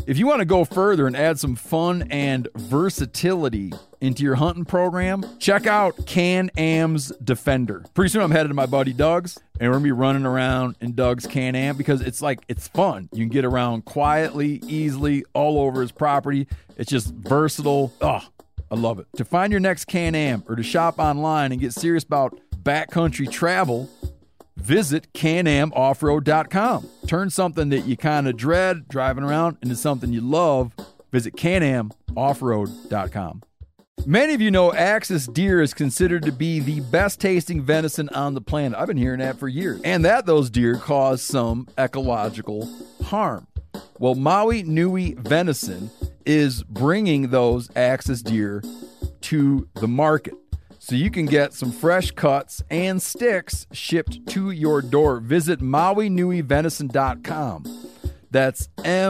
If you want to go further and add some fun and versatility into your hunting program, check out Can-Am's Defender. Pretty soon I'm headed to my buddy Doug's, and we're going to be running around in Doug's Can-Am because it's fun. You can get around quietly, easily, all over his property. It's just versatile. Oh, I love it. To find your next Can-Am or to shop online and get serious about backcountry travel, visit CanAmOffroad.com. Turn something that you kind of dread driving around into something you love. Visit CanAmOffroad.com. Many of you know Axis deer is considered to be the best tasting venison on the planet. I've been hearing that for years. And that those deer cause some ecological harm. Well, Maui Nui Venison is bringing those Axis deer to the market. So you can get some fresh cuts and sticks shipped to your door. Visit MauiNuiVenison.com. That's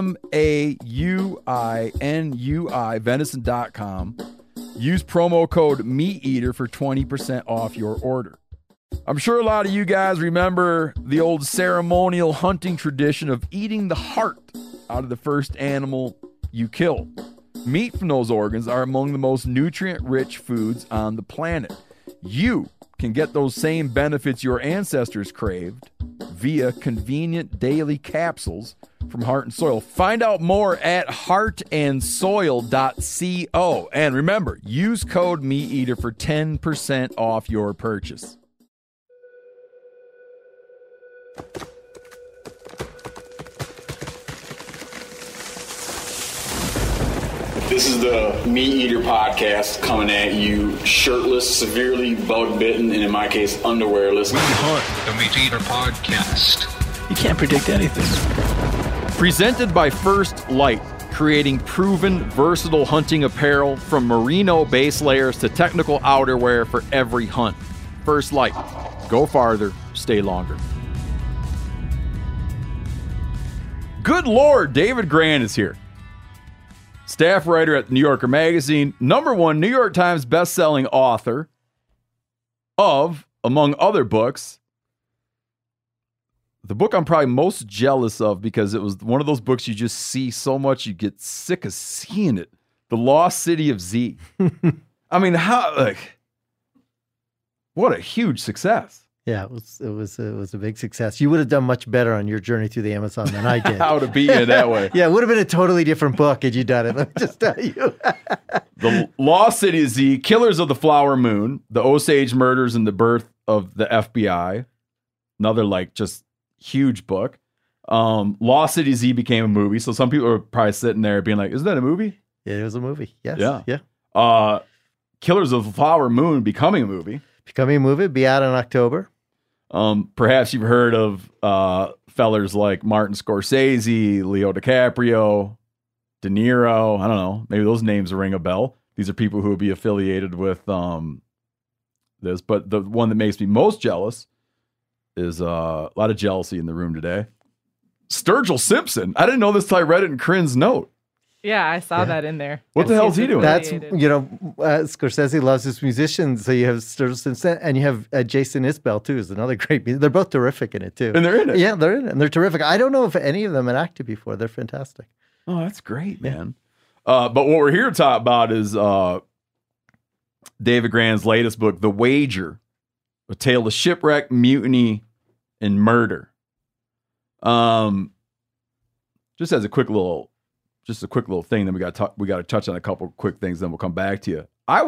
MAUINUI venison.com. Use promo code MeatEater for 20% off your order. I'm sure a lot of you guys remember the old ceremonial hunting tradition of eating the heart out of the first animal you kill. Meat from those organs are among the most nutrient-rich foods on the planet. You can get those same benefits your ancestors craved via convenient daily capsules from Heart and Soil. Find out more at heartandsoil.co. And remember, use code MeatEater for 10% off your purchase. This is the Meat Eater podcast coming at you shirtless, severely bug bitten, and in my case, underwearless. We hunt the Meat Eater podcast. You can't predict anything. Presented by First Light, creating proven, versatile hunting apparel from merino base layers to technical outerwear for every hunt. First Light. Go farther, stay longer. Good Lord, David Grann is here. Staff writer at the New Yorker Magazine, #1 New York Times best-selling author of, among other books, the book I'm probably most jealous of because it was one of those books you just see so much you get sick of seeing it. The Lost City of Z. I mean, what a huge success. Yeah, it was a big success. You would have done much better on your journey through the Amazon than I did. How to beat it that way. Yeah, it would have been a totally different book had you done it. Let me just tell you. The Lost City of Z, Killers of the Flower Moon, The Osage Murders and the Birth of the FBI. Another just huge book. Lost City of Z became a movie, so some people are probably sitting there being like, "Isn't that a movie?" Yeah, it was a movie. Yes. Yeah. Killers of the Flower Moon becoming a movie. Becoming a movie, be out in October. Perhaps you've heard of fellers like Martin Scorsese, Leo DiCaprio, De Niro. I don't know. Maybe those names ring a bell. These are people who would be affiliated with this. But the one that makes me most jealous is a lot of jealousy in the room today. Sturgill Simpson. I didn't know this till I read it in Corinne's note. Yeah, I saw that in there. What the hell is he doing? That's, Scorsese loves his musicians. So you have Sturgill Simpson and you have Jason Isbell, too, is another great music. They're both terrific in it, too. And they're in it? Yeah, they're in it. And they're terrific. I don't know if any of them had acted before. They're fantastic. Oh, that's great, man. But what we're here to talk about is David Grann's latest book, The Wager, A Tale of Shipwreck, Mutiny, and Murder. Just as a quick little thing, then we got to touch on a couple quick things, then we'll come back to you. I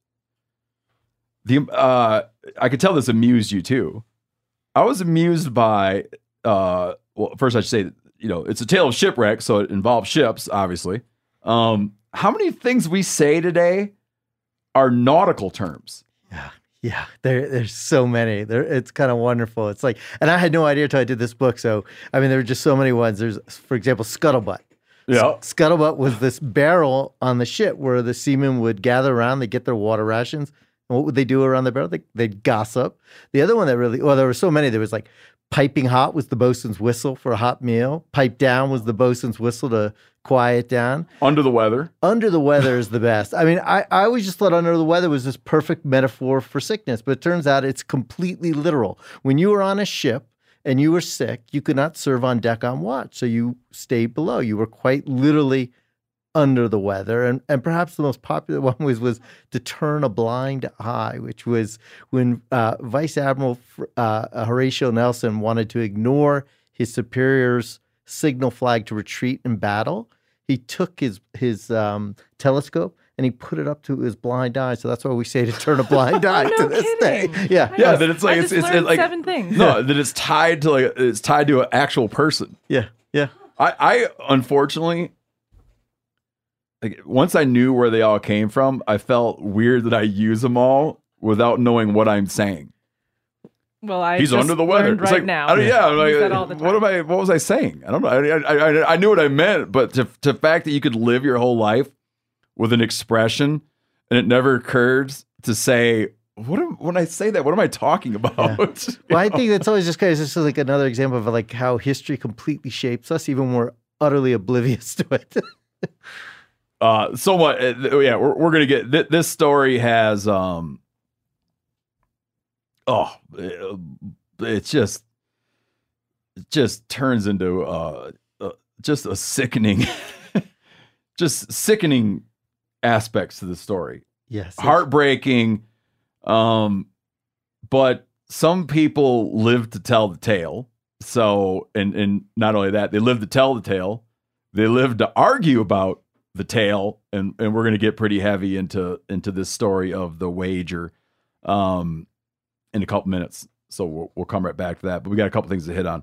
could tell this amused you too. I was amused by first I should say, it's a tale of shipwreck, so it involves ships, obviously. How many things we say today are nautical terms? Yeah, there's so many. It's kind of wonderful. It's like, and I had no idea until I did this book. So, I mean, there were just so many ones. There's, for example, scuttlebutt. Yeah. Scuttlebutt was this barrel on the ship where the seamen would gather around, they get their water rations. And what would they do around the barrel? They'd gossip. The other one that really, there were so many. There was like piping hot was the bosun's whistle for a hot meal. Pipe down was the bosun's whistle to quiet down. Under the weather. Under the weather is the best. I mean, I always just thought under the weather was this perfect metaphor for sickness, but it turns out it's completely literal. When you are on a ship and you were sick, you could not serve on deck on watch. So you stayed below. You were quite literally under the weather. And perhaps the most popular one was to turn a blind eye, which was when Vice Admiral Horatio Nelson wanted to ignore his superior's signal flag to retreat in battle. He took his telescope and he put it up to his blind eye. So that's why we say to turn a blind eye no to this kidding. day. Yeah. Yeah, that it's like I it's just learned like 7 things. No, that it's tied to an actual person. Yeah. Yeah. I unfortunately, like, once I knew where they all came from, I felt weird that I use them all without knowing what I'm saying. Well, He's just under the weather. learned It's right like, now. I'm Use that all like, the time. what was I saying? I don't know. I knew what I meant, but the fact that you could live your whole life with an expression and it never occurs to say, when I say that, what am I talking about? Yeah. Well, I think that's always just kind of just like another example of like how history completely shapes us, even when we're utterly oblivious to it. So what? Yeah, we're gonna get this story has it just turns into just a sickening, just sickening aspects to the story. Yes. Heartbreaking, but some people live to tell the tale. So, and not only that, they live to tell the tale. They live to argue about the tale, and we're going to get pretty heavy into this story of the wager in a couple minutes. So we'll come right back to that. But we got a couple things to hit on.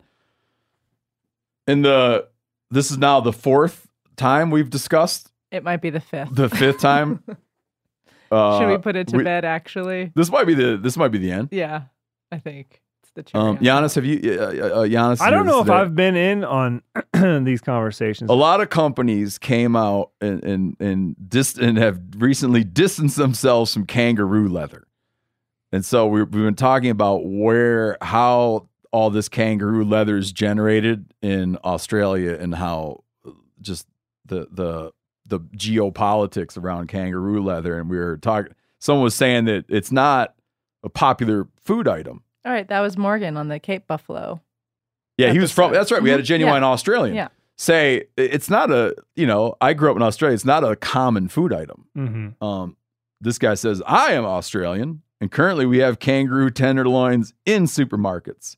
This is now the 4th time we've discussed. It might be the 5th. The 5th time. Should we put it to bed? Actually, This might be the end. yeah, I think it's the cherry on Giannis, top. have you? Giannis, I don't know if today. I've been in on these conversations. A lot of companies came out and have recently distanced themselves from kangaroo leather, and so we've been talking about how all this kangaroo leather is generated in Australia and how just the geopolitics around kangaroo leather. And we were talking. Someone was saying that it's not a popular food item. All right, that was Morgan on the Cape Buffalo. Yeah, he was from. episode. That's right. We had a genuine Australian. Yeah. Say it's not I grew up in Australia. It's not a common food item. Mm-hmm. This guy says, I am Australian, and currently we have kangaroo tenderloins in supermarkets.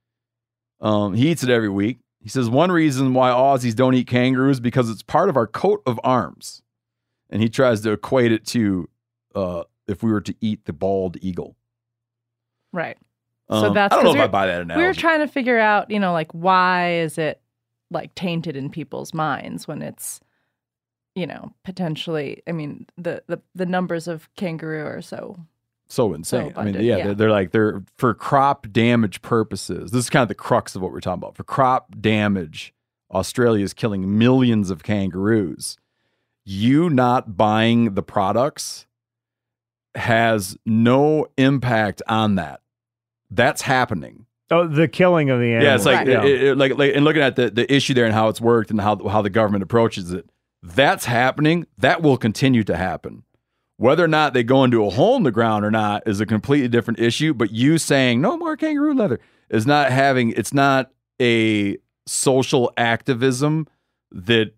He eats it every week. He says one reason why Aussies don't eat kangaroo is because it's part of our coat of arms. And he tries to equate it to if we were to eat the bald eagle. Right. So that's I don't know if 'cause I buy that analogy. we were trying to figure out, like, why is it like tainted in people's minds when it's, potentially. I mean, the numbers of kangaroo are so insane. I mean, abundant, yeah, they're for crop damage purposes. This is kind of the crux of what we're talking about. For crop damage, Australia is killing millions of kangaroos. You not buying the products has no impact on that. That's happening. Oh, the killing of the animal. Yeah, it's like, Right. like and looking at the issue there and how it's worked and how the government approaches it. That's happening. That will continue to happen. Whether or not they go into a hole in the ground or not is a completely different issue. But you saying no more kangaroo leather is not having. It's not a social activism that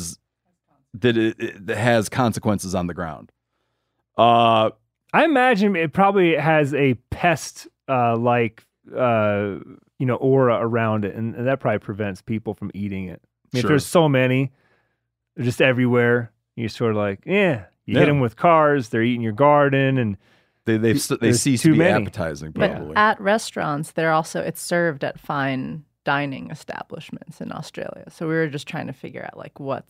has consequences on the ground. I imagine it probably has a pest like aura around it, and that probably prevents people from eating it. I mean, Sure. if there's so many, they're just everywhere. You're sort of like, you Yeah. hit them with cars, they're eating your garden, and They There's cease too to be many. appetizing. But Probably. at restaurants, it's served at fine dining establishments in Australia. So we were just trying to figure out like what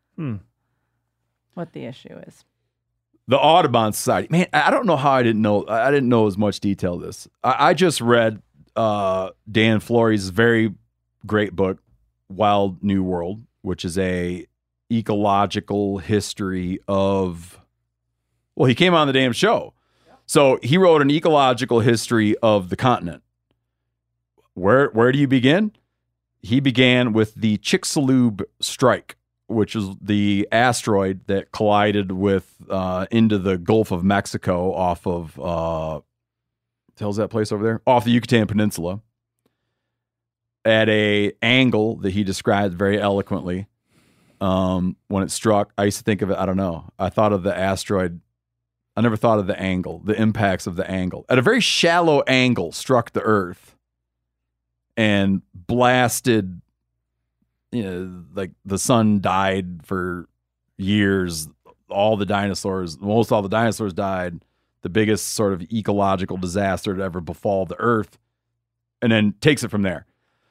the issue is. The Audubon Society, man, I don't know how I didn't know as much detail of this. I just read Dan Florey's very great book, Wild New World, which is a ecological history of. Well, he came on the damn show, so he wrote an ecological history of the continent. Where do you begin? He began with the Chicxulub strike, which is the asteroid that collided with into the Gulf of Mexico off of hell's that place over there? Off the Yucatan Peninsula. at a angle that he described very eloquently. When it struck, I used to think of it, I don't know. I thought of the asteroid. I never thought of the angle, the impacts of the angle. At a very shallow angle, struck the Earth and blasted, like the sun died for years. Most all the dinosaurs died. The biggest sort of ecological disaster to ever befall the Earth, and then takes it from there.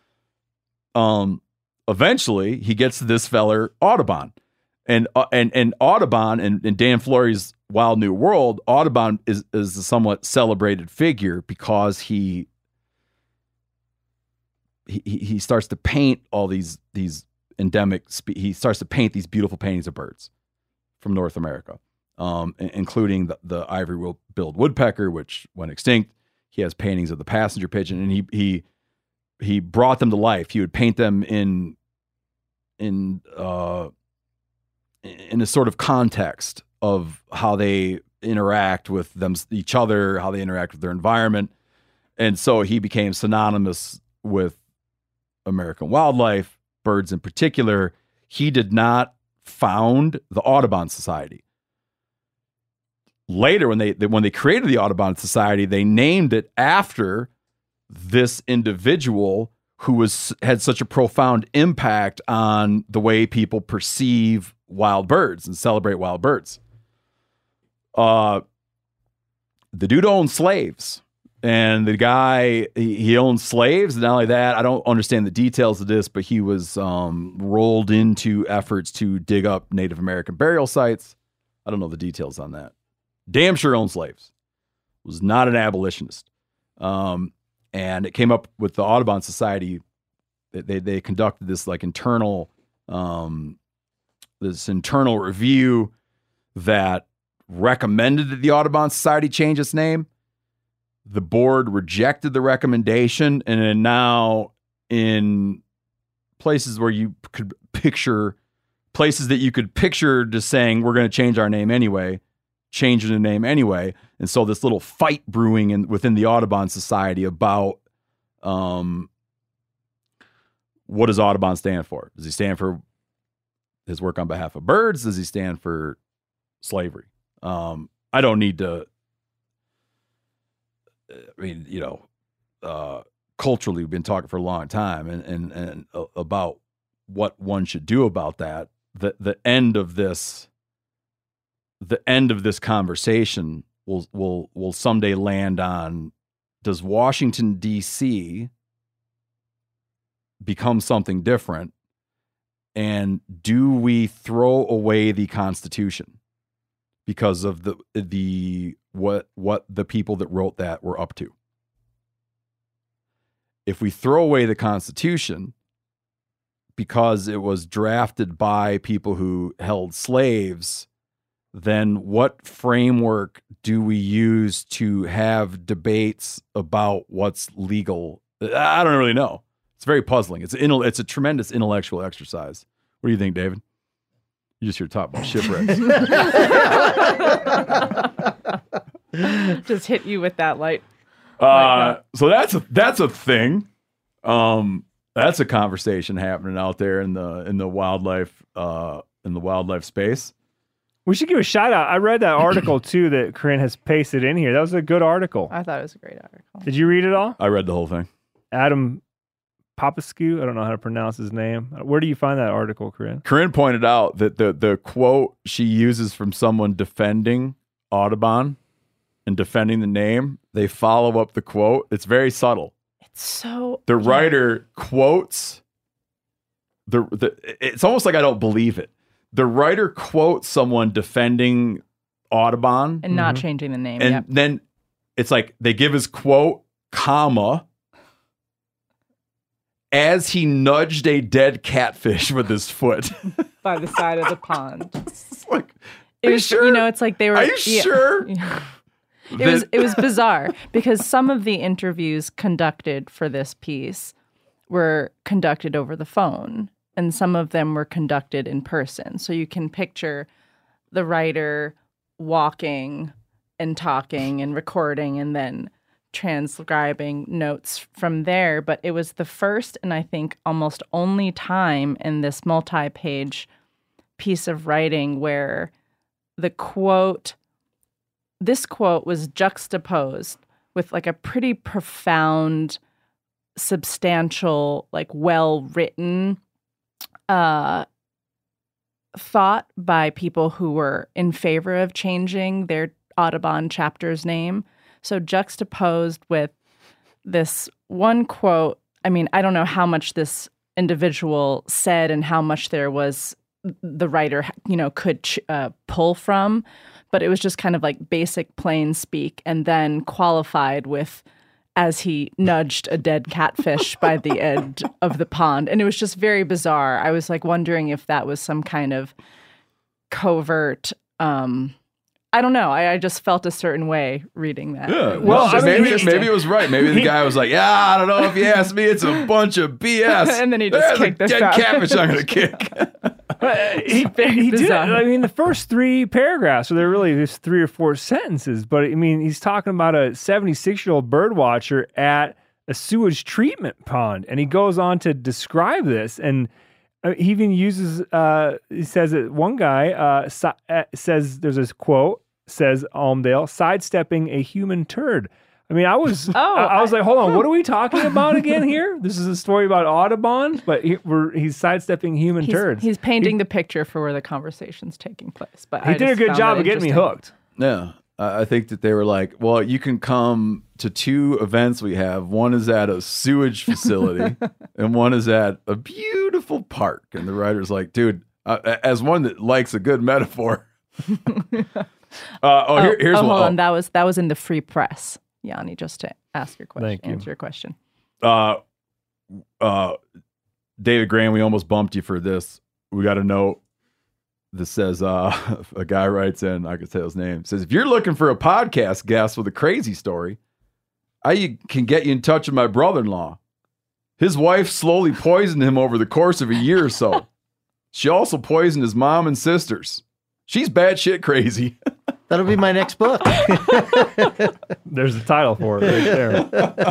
Eventually he gets to this feller Audubon, and Audubon and Dan Florey's Wild New World. Audubon is a somewhat celebrated figure because he starts to paint all these endemic. He starts to paint these beautiful paintings of birds from North America, including the ivory-billed woodpecker, which went extinct. He has paintings of the passenger pigeon, and he brought them to life. He would paint them in a sort of context of how they interact with each other, how they interact with their environment. And so he became synonymous with American wildlife, birds in particular. He did not found the Audubon Society. Later, when they created the Audubon Society, they named it after this individual who had such a profound impact on the way people perceive wild birds and celebrate wild birds. The dude owned slaves, and the guy, he owned slaves. And not only that, I don't understand the details of this, but he was rolled into efforts to dig up Native American burial sites. I don't know the details on that. Damn sure owned slaves. Was not an abolitionist. And it came up with the Audubon Society. They conducted this like internal review that recommended that the Audubon Society change its name. The board rejected the recommendation, and then now in places where you could picture just saying we're going to change our name anyway, changing the name anyway. And so this little fight brewing within the Audubon Society about what does Audubon stand for? Does he stand for his work on behalf of birds? Does he stand for slavery? I don't need to. I mean, culturally, we've been talking for a long time, and about what one should do about that. The end of this conversation will someday land on: does Washington, D.C. become something different? And do we throw away the Constitution because of what the people that wrote that were up to? If we throw away the Constitution because it was drafted by people who held slaves, then what framework do we use to have debates about what's legal? I don't really know. It's very puzzling. It's a tremendous intellectual exercise. What do you think, David? You just hear talk about shipwrecks. Just hit you with that light. So that's a thing. That's a conversation happening out there in the wildlife space. We should give a shout out. I read that article too that Corinne has pasted in here. That was a good article. I thought it was a great article. Did you read it all? I read the whole thing. Adam Popescu, I don't know how to pronounce his name. Where do you find that article, Corinne? Corinne pointed out that the quote she uses from someone defending Audubon and defending the name, they follow up the quote. It's very subtle. It's so... The writer quotes... It's almost like I don't believe it. The writer quotes someone defending Audubon. And not changing the name. And then it's like they give his quote, comma, as he nudged a dead catfish with his foot. By the side of the pond. Like, it was, sure? It's like they were... Are you sure? Yeah. It was bizarre because some of the interviews conducted for this piece were conducted over the phone, and some of them were conducted in person. So you can picture the writer walking and talking and recording and then transcribing notes from there, but it was the first and I think almost only time in this multi-page piece of writing where this quote was juxtaposed with like a pretty profound, substantial, like well-written thought by people who were in favor of changing their Audubon chapter's name. So juxtaposed with this one quote, I mean, I don't know how much this individual said and how much there was the writer, could pull from, but it was just kind of like basic plain speak and then qualified with as he nudged a dead catfish by the edge of the pond. And it was just very bizarre. I was like wondering if that was some kind of covert, I don't know. I just felt a certain way reading that. Yeah. Well, maybe it was right. Maybe the guy was like, I don't know if you ask me, it's a bunch of BS. And then he just kicked the dead catfish I'm going to kick. He did. I mean, the first 3 paragraphs, so they're really just 3 or 4 sentences. But I mean, he's talking about a 76-year-old bird watcher at a sewage treatment pond, and he goes on to describe this. And he even uses. He says that one guy says there's this quote says Almdale sidestepping a human turd. I mean, I was like, hold on, what are we talking about again here? This is a story about Audubon, but he's sidestepping human turds. He's painting the picture for where the conversation's taking place. But he did a good job of getting me hooked. Yeah. I think that they were like, well, you can come to 2 events we have. One is at a sewage facility and one is at a beautiful park. And the writer's like, dude, as one that likes a good metaphor. Here's one. Hold on. That was in the Free Press. Yanni, just to ask your question, answer your question. David Graham, we almost bumped you for this. We got a note that says, a guy writes in, I can say his name, says, if you're looking for a podcast guest with a crazy story, I can get you in touch with my brother-in-law. His wife slowly poisoned him over the course of a year or so. She also poisoned his mom and sisters. She's batshit crazy. That'll be my next book. There's the title for it right there.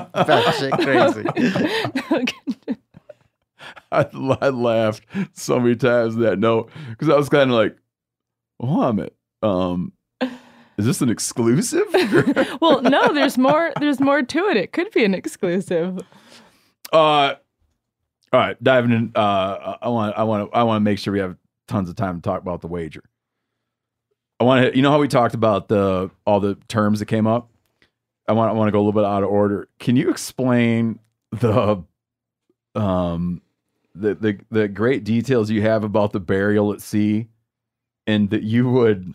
Batshit crazy. I laughed so many times in that note because I was kind of like, hold on a minute. Is this an exclusive? Well, no, there's more to it. It could be an exclusive. All right, diving in. I want to make sure we have tons of time to talk about the wager. I want to, how we talked about all the terms that came up. I want to go a little bit out of order. Can you explain the great details you have about the burial at sea, and that you would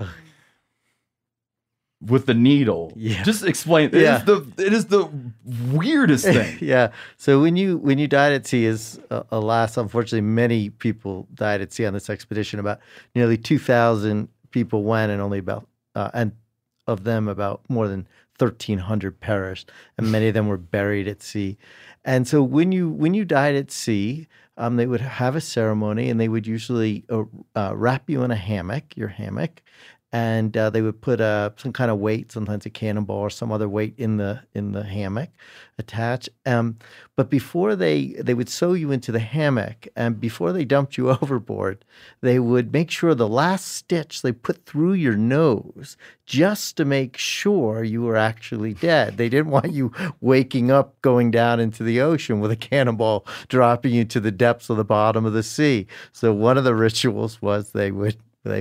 with the needle? Yeah. Just explain. It is the weirdest thing. Yeah. So when you died at sea, alas, unfortunately, many people died at sea on this expedition. About nearly 2,000 people went, and only about and of them about more than 1,300 perished, and many of them were buried at sea. And so when you died at sea, they would have a ceremony, and they would usually wrap you in your hammock, and they would put some kind of weight, sometimes a cannonball or some other weight in the hammock attached. But before they would sew you into the hammock, and before they dumped you overboard, they would make sure the last stitch they put through your nose just to make sure you were actually dead. They didn't want you waking up going down into the ocean with a cannonball dropping you to the depths of the bottom of the sea. So one of the rituals was they would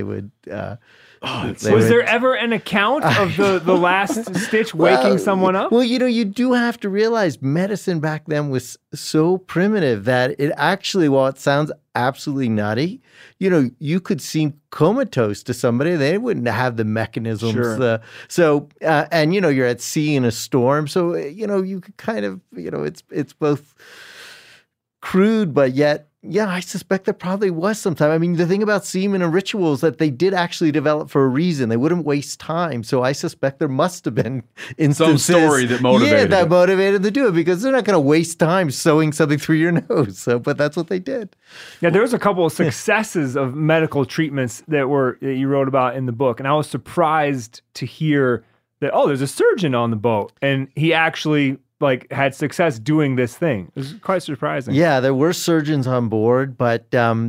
was there ever an account of the last stitch waking someone up? Well, you do have to realize medicine back then was so primitive that it actually, while it sounds absolutely nutty, you could seem comatose to somebody. They wouldn't have the mechanisms. Sure. And you're at sea in a storm. So, you could kind of, it's both crude, but yet, yeah, I suspect there probably was some time. I mean, the thing about semen and rituals that they did actually develop for a reason. They wouldn't waste time. So I suspect there must have been instances. Some story that motivated motivated them to do it, because they're not going to waste time sewing something through your nose. So, but that's what they did. Yeah, there was a couple of successes of medical treatments that you wrote about in the book. And I was surprised to hear that, oh, there's a surgeon on the boat, and he actually had success doing this thing. It was quite surprising. Yeah, there were surgeons on board, but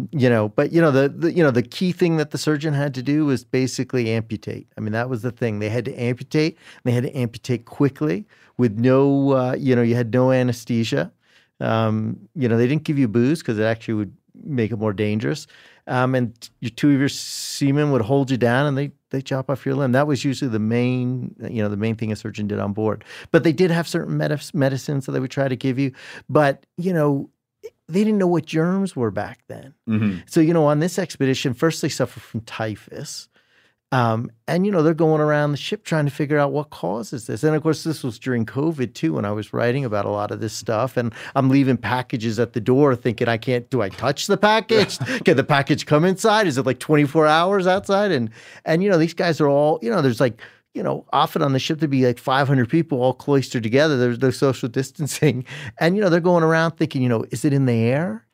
the key thing that the surgeon had to do was basically amputate. I mean, that was the thing. They had to amputate. And they had to amputate quickly with no, you had no anesthesia. They didn't give you booze because it actually would make it more dangerous. And two of your seamen would hold you down, and they chop off your limb. That was usually the main thing a surgeon did on board. But they did have certain medicines that they would try to give you. But, they didn't know what germs were back then. Mm-hmm. So, on this expedition, first they suffered from typhus. And they're going around the ship trying to figure out what causes this. And of course, this was during COVID too, when I was writing about a lot of this stuff. And I'm leaving packages at the door thinking, do I touch the package? Can the package come inside? Is it 24 hours outside? And these guys are all, there's often on the ship there'd be 500 people all cloistered together. There's no social distancing. And, they're going around thinking, is it in the air?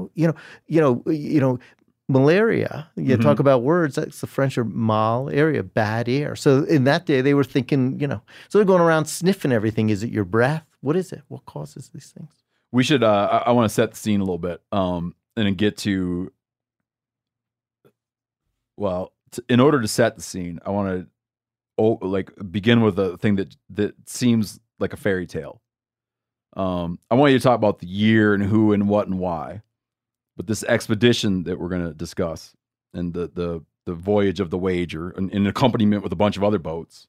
Malaria, talk about words, that's the French or mal area, bad air. So in that day, they were thinking, so they're going around sniffing everything. Is it your breath? What is it? What causes these things? We should, I want to set the scene a little bit and then get to, in order to set the scene, I want to begin with a thing that seems like a fairy tale. I want you to talk about the year and who and what and why. But this expedition that we're going to discuss and the voyage of the Wager in accompaniment with a bunch of other boats,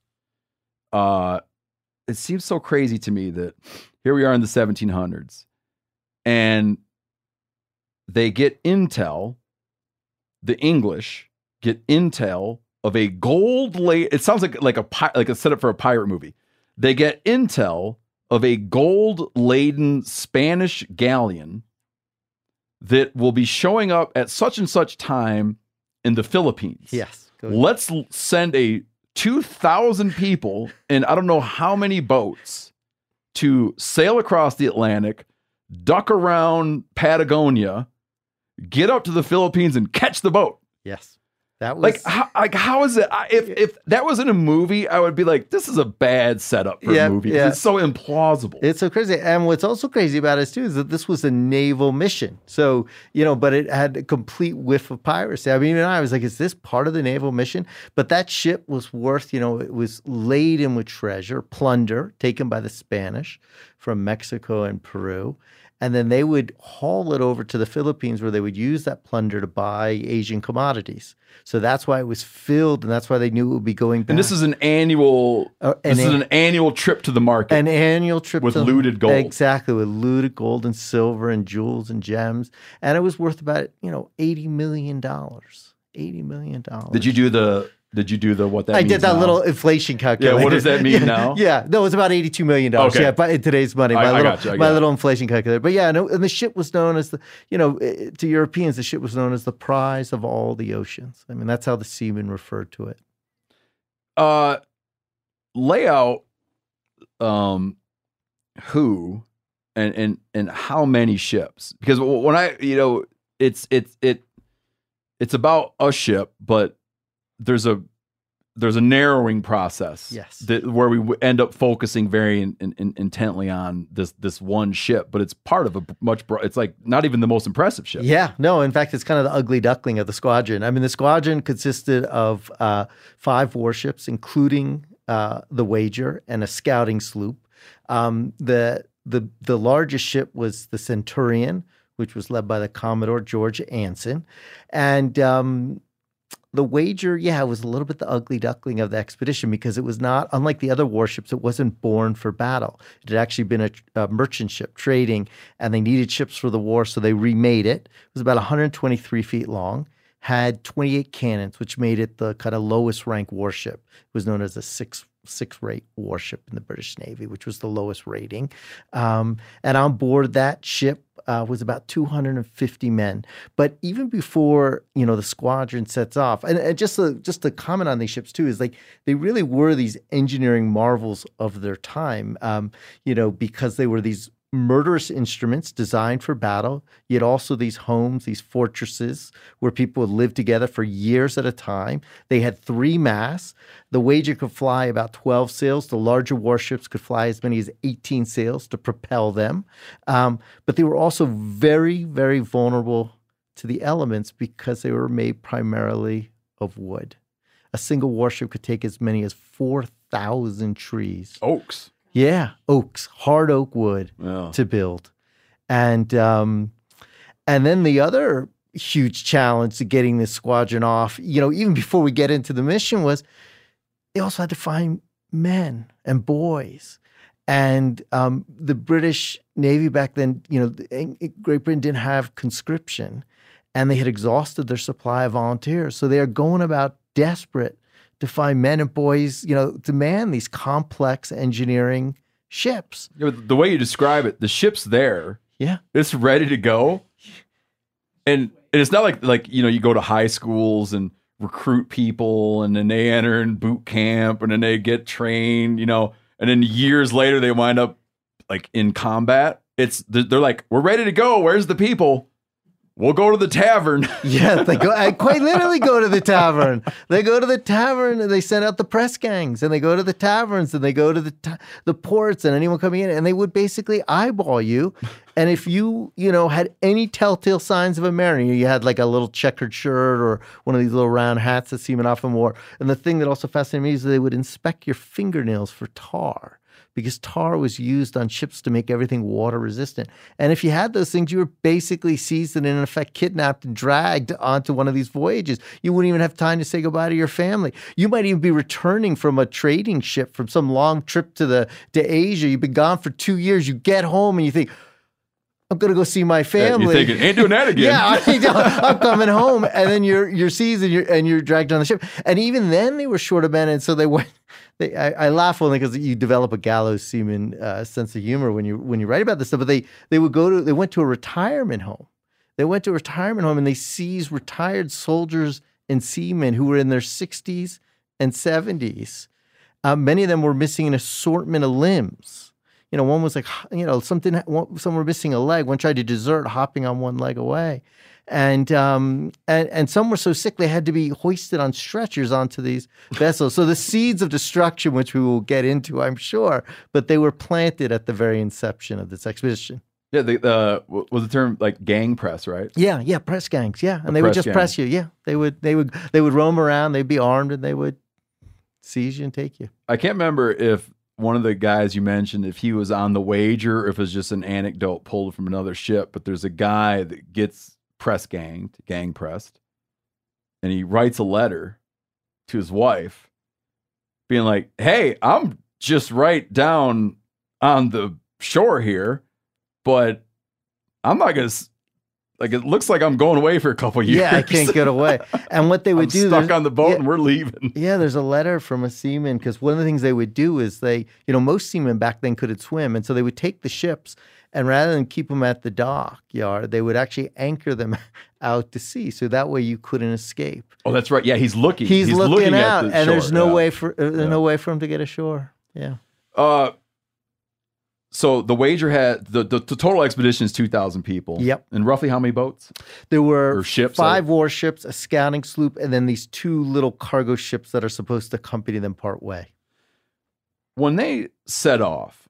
it seems so crazy to me that here we are in the 1700s and they get intel, the English get intel of a it sounds like a setup for a pirate movie. They get intel of a gold-laden Spanish galleon that will be showing up at such and such time in the Philippines. Yes. Let's send 2,000 people and I don't know how many boats to sail across the Atlantic, duck around Patagonia, get up to the Philippines and catch the boat. Yes. That was how is it? If that was in a movie, I would be like, this is a bad setup for a movie. Yeah. It's so implausible. It's so crazy. And what's also crazy about it too is that this was a naval mission. So, but it had a complete whiff of piracy. I mean, I was like, is this part of the naval mission? But that ship was worth, it was laden with treasure, plunder taken by the Spanish from Mexico and Peru. And then they would haul it over to the Philippines where they would use that plunder to buy Asian commodities. So that's why it was filled, and that's why they knew it would be going back. And this is an annual annual trip to the market. An annual trip with looted gold. Exactly, with looted gold and silver and jewels and gems. And it was worth about, $80 million. $80 million. Did you do what that means? I did that little inflation calculator. Yeah, what does that mean now? Yeah, no, it was about $82 million. Okay. Yeah, but in today's money, my little inflation calculator. But yeah, no, and the ship was known as to Europeans, the ship was known as the prize of all the oceans. I mean, that's how the seamen referred to it. Lay out who and how many ships, because when it's about a ship, but there's a narrowing process. Yes. Where we end up focusing very intently on this one ship, but it's part of a much it's like not even the most impressive ship. Yeah, no, in fact, it's kind of the ugly duckling of the squadron. I mean, the squadron consisted of 5 warships, including the Wager and a scouting sloop. The largest ship was the Centurion, which was led by the Commodore George Anson. And the Wager, it was a little bit the ugly duckling of the expedition because it was not, unlike the other warships, it wasn't born for battle. It had actually been a merchant ship trading, and they needed ships for the war, so they remade it. It was about 123 feet long, had 28 cannons, which made it the kind of lowest rank warship. It was known as a six-rate warship in the British Navy, which was the lowest rating. And on board that ship was about 250 men. But even before, the squadron sets off, and just to comment on these ships too, is like they really were these engineering marvels of their time, because they were these murderous instruments designed for battle. You had also these homes, these fortresses where people would live together for years at a time. They had 3 masts. The Wager could fly about 12 sails. The larger warships could fly as many as 18 sails to propel them. But they were also very, very vulnerable to the elements because they were made primarily of wood. A single warship could take as many as 4,000 trees. Oaks. Yeah, oaks, hard oak wood to build. And then the other huge challenge to getting this squadron off, even before we get into the mission, was they also had to find men and boys. And the British Navy back then, Great Britain didn't have conscription, and they had exhausted their supply of volunteers. So they are going about desperate to find men and boys, to man these complex engineering ships. Yeah, but the way you describe it, the ship's there. Yeah. It's ready to go. And it's not like you go to high schools and recruit people and then they enter in boot camp and then they get trained, and then years later they wind up like in combat. They're like, we're ready to go. Where's the people? We'll go to the tavern. Yeah, they go. I quite literally go to the tavern. They go to the tavern and they send out the press gangs, and they go to the taverns and they go to the ports and anyone coming in, and they would basically eyeball you. And if you had any telltale signs of a mariner, you had like a little checkered shirt or one of these little round hats that seamen often wore. And the thing that also fascinated me is they would inspect your fingernails for tar, because tar was used on ships to make everything water resistant. And if you had those things, you were basically seized and in effect kidnapped and dragged onto one of these voyages. You wouldn't even have time to say goodbye to your family. You might even be returning from a trading ship from some long trip to Asia. You've been gone for 2 years. You get home and you think, I'm going to go see my family. You're thinking, ain't doing that again. Yeah, I'm coming home. And then you're seized and you're dragged on the ship. And even then they were short of men. And so they went. I laugh only because you develop a gallows seaman sense of humor when you write about this stuff. But they went to a retirement home. They went to a retirement home and they seized retired soldiers and seamen who were in their 60s and 70s. Many of them were missing an assortment of limbs. One was like, some were missing a leg. One tried to desert, hopping on one leg away. And some were so sick they had to be hoisted on stretchers onto these vessels. So the seeds of destruction, which we will get into, I'm sure, but they were planted at the very inception of this expedition. Yeah, was the term like gang press, right? Yeah, press gangs. Yeah, and they would just press you. Yeah, they would roam around. They'd be armed and they would seize you and take you. I can't remember if one of the guys you mentioned, if he was on the Wager or if it was just an anecdote pulled from another ship, but there's a guy that gets gang pressed, and he writes a letter to his wife being like, hey, I'm just right down on the shore here, but I'm not going to, like, it looks like I'm going away for a couple years. Yeah, I can't get away. And what they would do, stuck on the boat and we're leaving. Yeah, there's a letter from a seaman, because one of the things they would do is most seamen back then couldn't swim. And so they would take the ships and rather than keep them at the dockyard, they would actually anchor them out to sea. So that way you couldn't escape. Oh, that's right. Yeah, he's looking. He's looking out, at the and shore. there's no way for him to get ashore. Yeah. So the Wager had the total expedition is 2,000 people. Yep. And roughly how many boats? There were ships, 5 warships, a scouting sloop, and then these 2 little cargo ships that are supposed to accompany them part way. When they set off,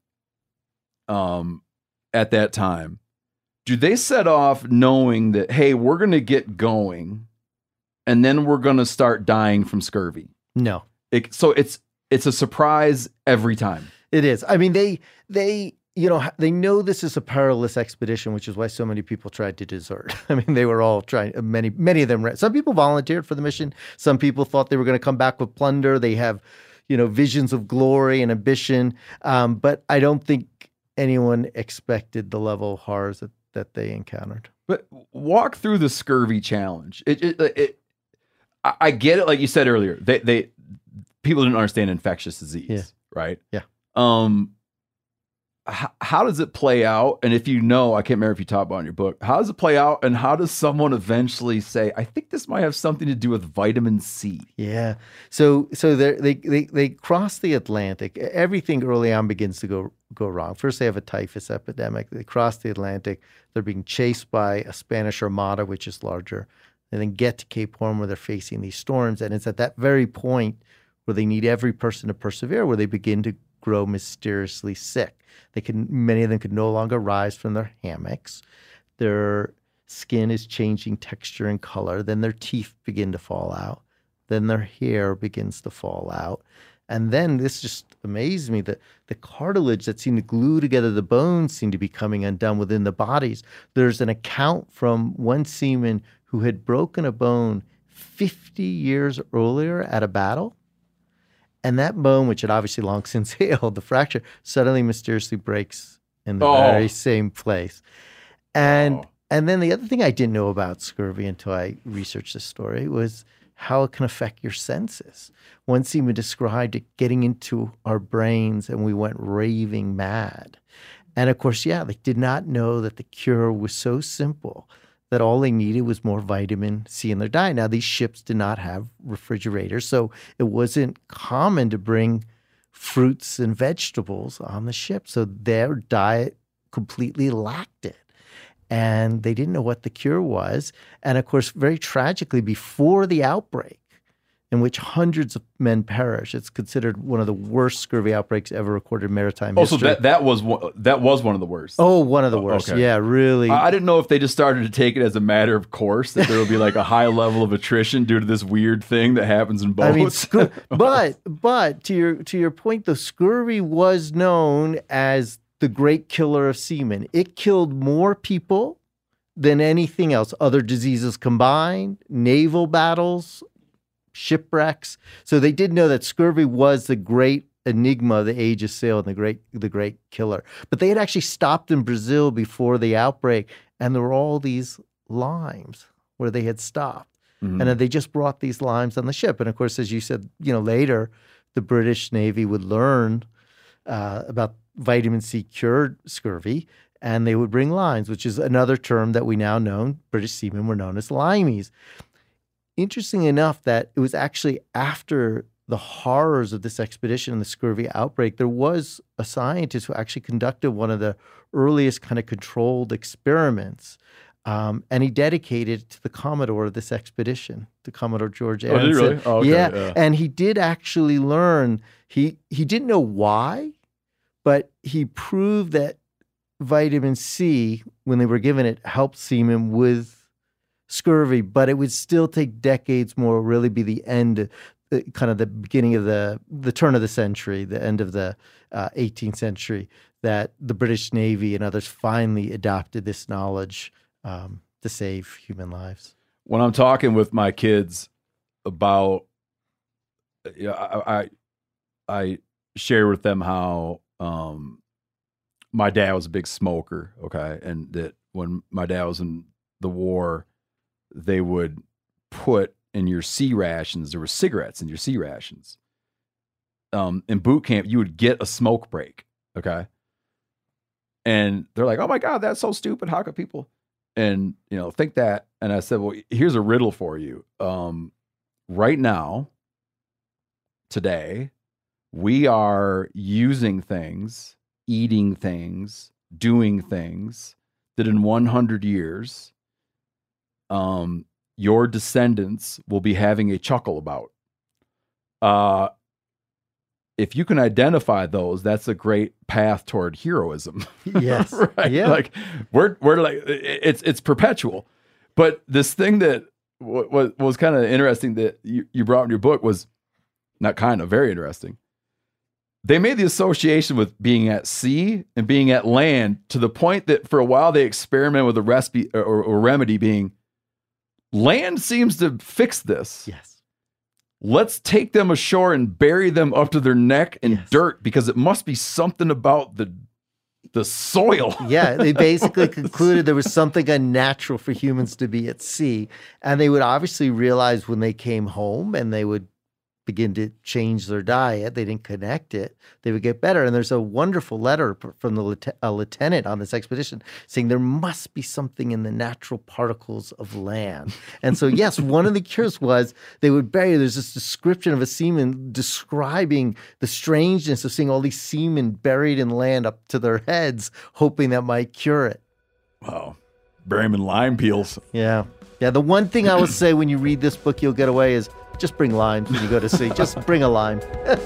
at that time, do they set off knowing that, hey, we're going to get going, and then we're going to start dying from scurvy? No. So it's a surprise every time. It is. I mean, they know this is a perilous expedition, which is why so many people tried to desert. I mean, they were all trying. Many of them. Some people volunteered for the mission. Some people thought they were going to come back with plunder. They have, visions of glory and ambition. But I don't think anyone expected the level of horrors that they encountered. But walk through the scurvy challenge. I get it. Like you said earlier, people didn't understand infectious disease, right? Yeah. how does it play out? And if you know, I can't remember if you talk about it in your book, how does it play out? And how does someone eventually say, I think this might have something to do with vitamin C? Yeah. So they cross the Atlantic. Everything early on begins to go wrong. First, they have a typhus epidemic. They cross the Atlantic. They're being chased by a Spanish Armada, which is larger. They then get to Cape Horn where they're facing these storms. And it's at that very point where they need every person to persevere, where they begin to grow mysteriously sick. Many of them could no longer rise from their hammocks. Their skin is changing texture and color. Then their teeth begin to fall out. Then their hair begins to fall out. And then this just amazed me that the cartilage that seemed to glue together the bones seemed to be coming undone within the bodies. There's an account from one seaman who had broken a bone 50 years earlier at a battle. And that bone, which had obviously long since healed, the fracture, suddenly mysteriously breaks in the very same place. And then the other thing I didn't know about scurvy until I researched this story was how it can affect your senses. One seaman described it getting into our brains and we went raving mad. And of course, they did not know that the cure was so simple that all they needed was more vitamin C in their diet. Now, these ships did not have refrigerators, so it wasn't common to bring fruits and vegetables on the ship. So their diet completely lacked it. And they didn't know what the cure was. And of course, very tragically, before the outbreak, in which hundreds of men perished, it's considered one of the worst scurvy outbreaks ever recorded in maritime history. So that was one of the worst. Oh, one of the worst. Okay. Yeah, really. I didn't know if they just started to take it as a matter of course, that there would be like a high level of attrition due to this weird thing that happens in boats. I mean, but to your point, the scurvy was known as the great killer of seamen. It killed more people than anything else, other diseases combined, naval battles, shipwrecks. So they did know that scurvy was the great enigma of the age of sail and the great killer. But they had actually stopped in Brazil before the outbreak, and there were all these limes where they had stopped. Mm-hmm. And they just brought these limes on the ship. And of course, as you said, later, the British Navy would learn about vitamin C cured scurvy, and they would bring limes, which is another term that we now know. British seamen were known as limeys. Interesting enough that it was actually after the horrors of this expedition and the scurvy outbreak, there was a scientist who actually conducted one of the earliest kind of controlled experiments. And he dedicated it to the Commodore of this expedition, to Commodore George Aronson. Oh, did he really? Oh, okay, yeah. And he did actually learn, he didn't know why, but he proved that vitamin C, when they were given it, helped seamen with scurvy, but it would still take decades more, really be the end, kind of the beginning of the turn of the century, the end of the 18th century, that the British Navy and others finally adopted this knowledge to save human lives. When I'm talking with my kids about, I share with them how my dad was a big smoker, okay, and that when my dad was in the war, they would put in your C rations, there were cigarettes in your C rations. In boot camp, you would get a smoke break, okay? And they're like, oh my God, that's so stupid. How could people, and think that? And I said, well, here's a riddle for you. Right now, today, we are using things, eating things, doing things that in 100 years, your descendants will be having a chuckle about. If you can identify those, that's a great path toward heroism. Yes. Right? Yeah. Like we're like, it's perpetual. But this thing that was kind of interesting that you brought in your book was not kind of, very interesting. They made the association with being at sea and being at land to the point that for a while they experimented with a recipe or remedy being, land seems to fix this. Yes. Let's take them ashore and bury them up to their neck in dirt because it must be something about the soil. Yeah, they basically concluded there was something unnatural for humans to be at sea. And they would obviously realize when they came home and they would begin to change their diet, they didn't connect it, they would get better. And there's a wonderful letter from a lieutenant on this expedition saying there must be something in the natural particles of land. And so, yes, one of the cures was they would bury, there's this description of a seaman describing the strangeness of seeing all these seamen buried in land up to their heads, hoping that might cure it. Wow. Bury them in lime peels. Yeah. Yeah, the one thing I will say when you read this book, you'll get away is just bring limes when you go to sea. Just bring a lime.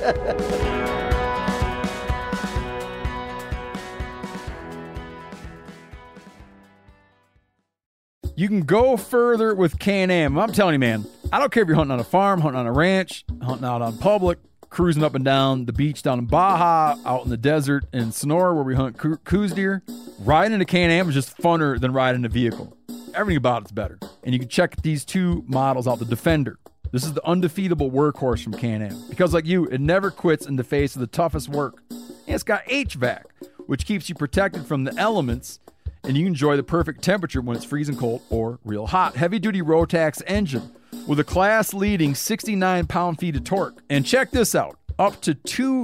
You can go further with Can-Am. I'm telling you, man, I don't care if you're hunting on a farm, hunting on a ranch, hunting out on public, cruising up and down the beach down in Baja, out in the desert in Sonora where we hunt coos deer. Riding a Can-Am is just funner than riding a vehicle. Everything about it's better. And you can check these two models out. The Defender. This is the undefeatable workhorse from Can-Am. Because like you, it never quits in the face of the toughest work. And it's got HVAC, which keeps you protected from the elements, and you enjoy the perfect temperature when it's freezing cold or real hot. Heavy-duty Rotax engine with a class-leading 69 pound-feet of torque. And check this out. Up to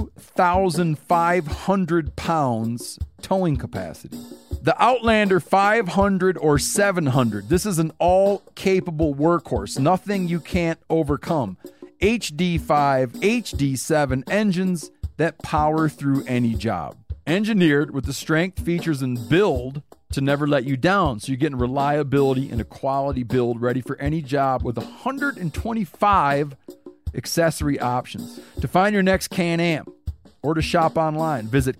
2,500 pounds towing capacity. The Outlander 500 or 700. This is an all-capable workhorse. Nothing you can't overcome. HD5, HD7 engines that power through any job. Engineered with the strength, features, and build to never let you down. So you're getting reliability and a quality build ready for any job with 125 accessory options. To find your next Can-Am or to shop online, visit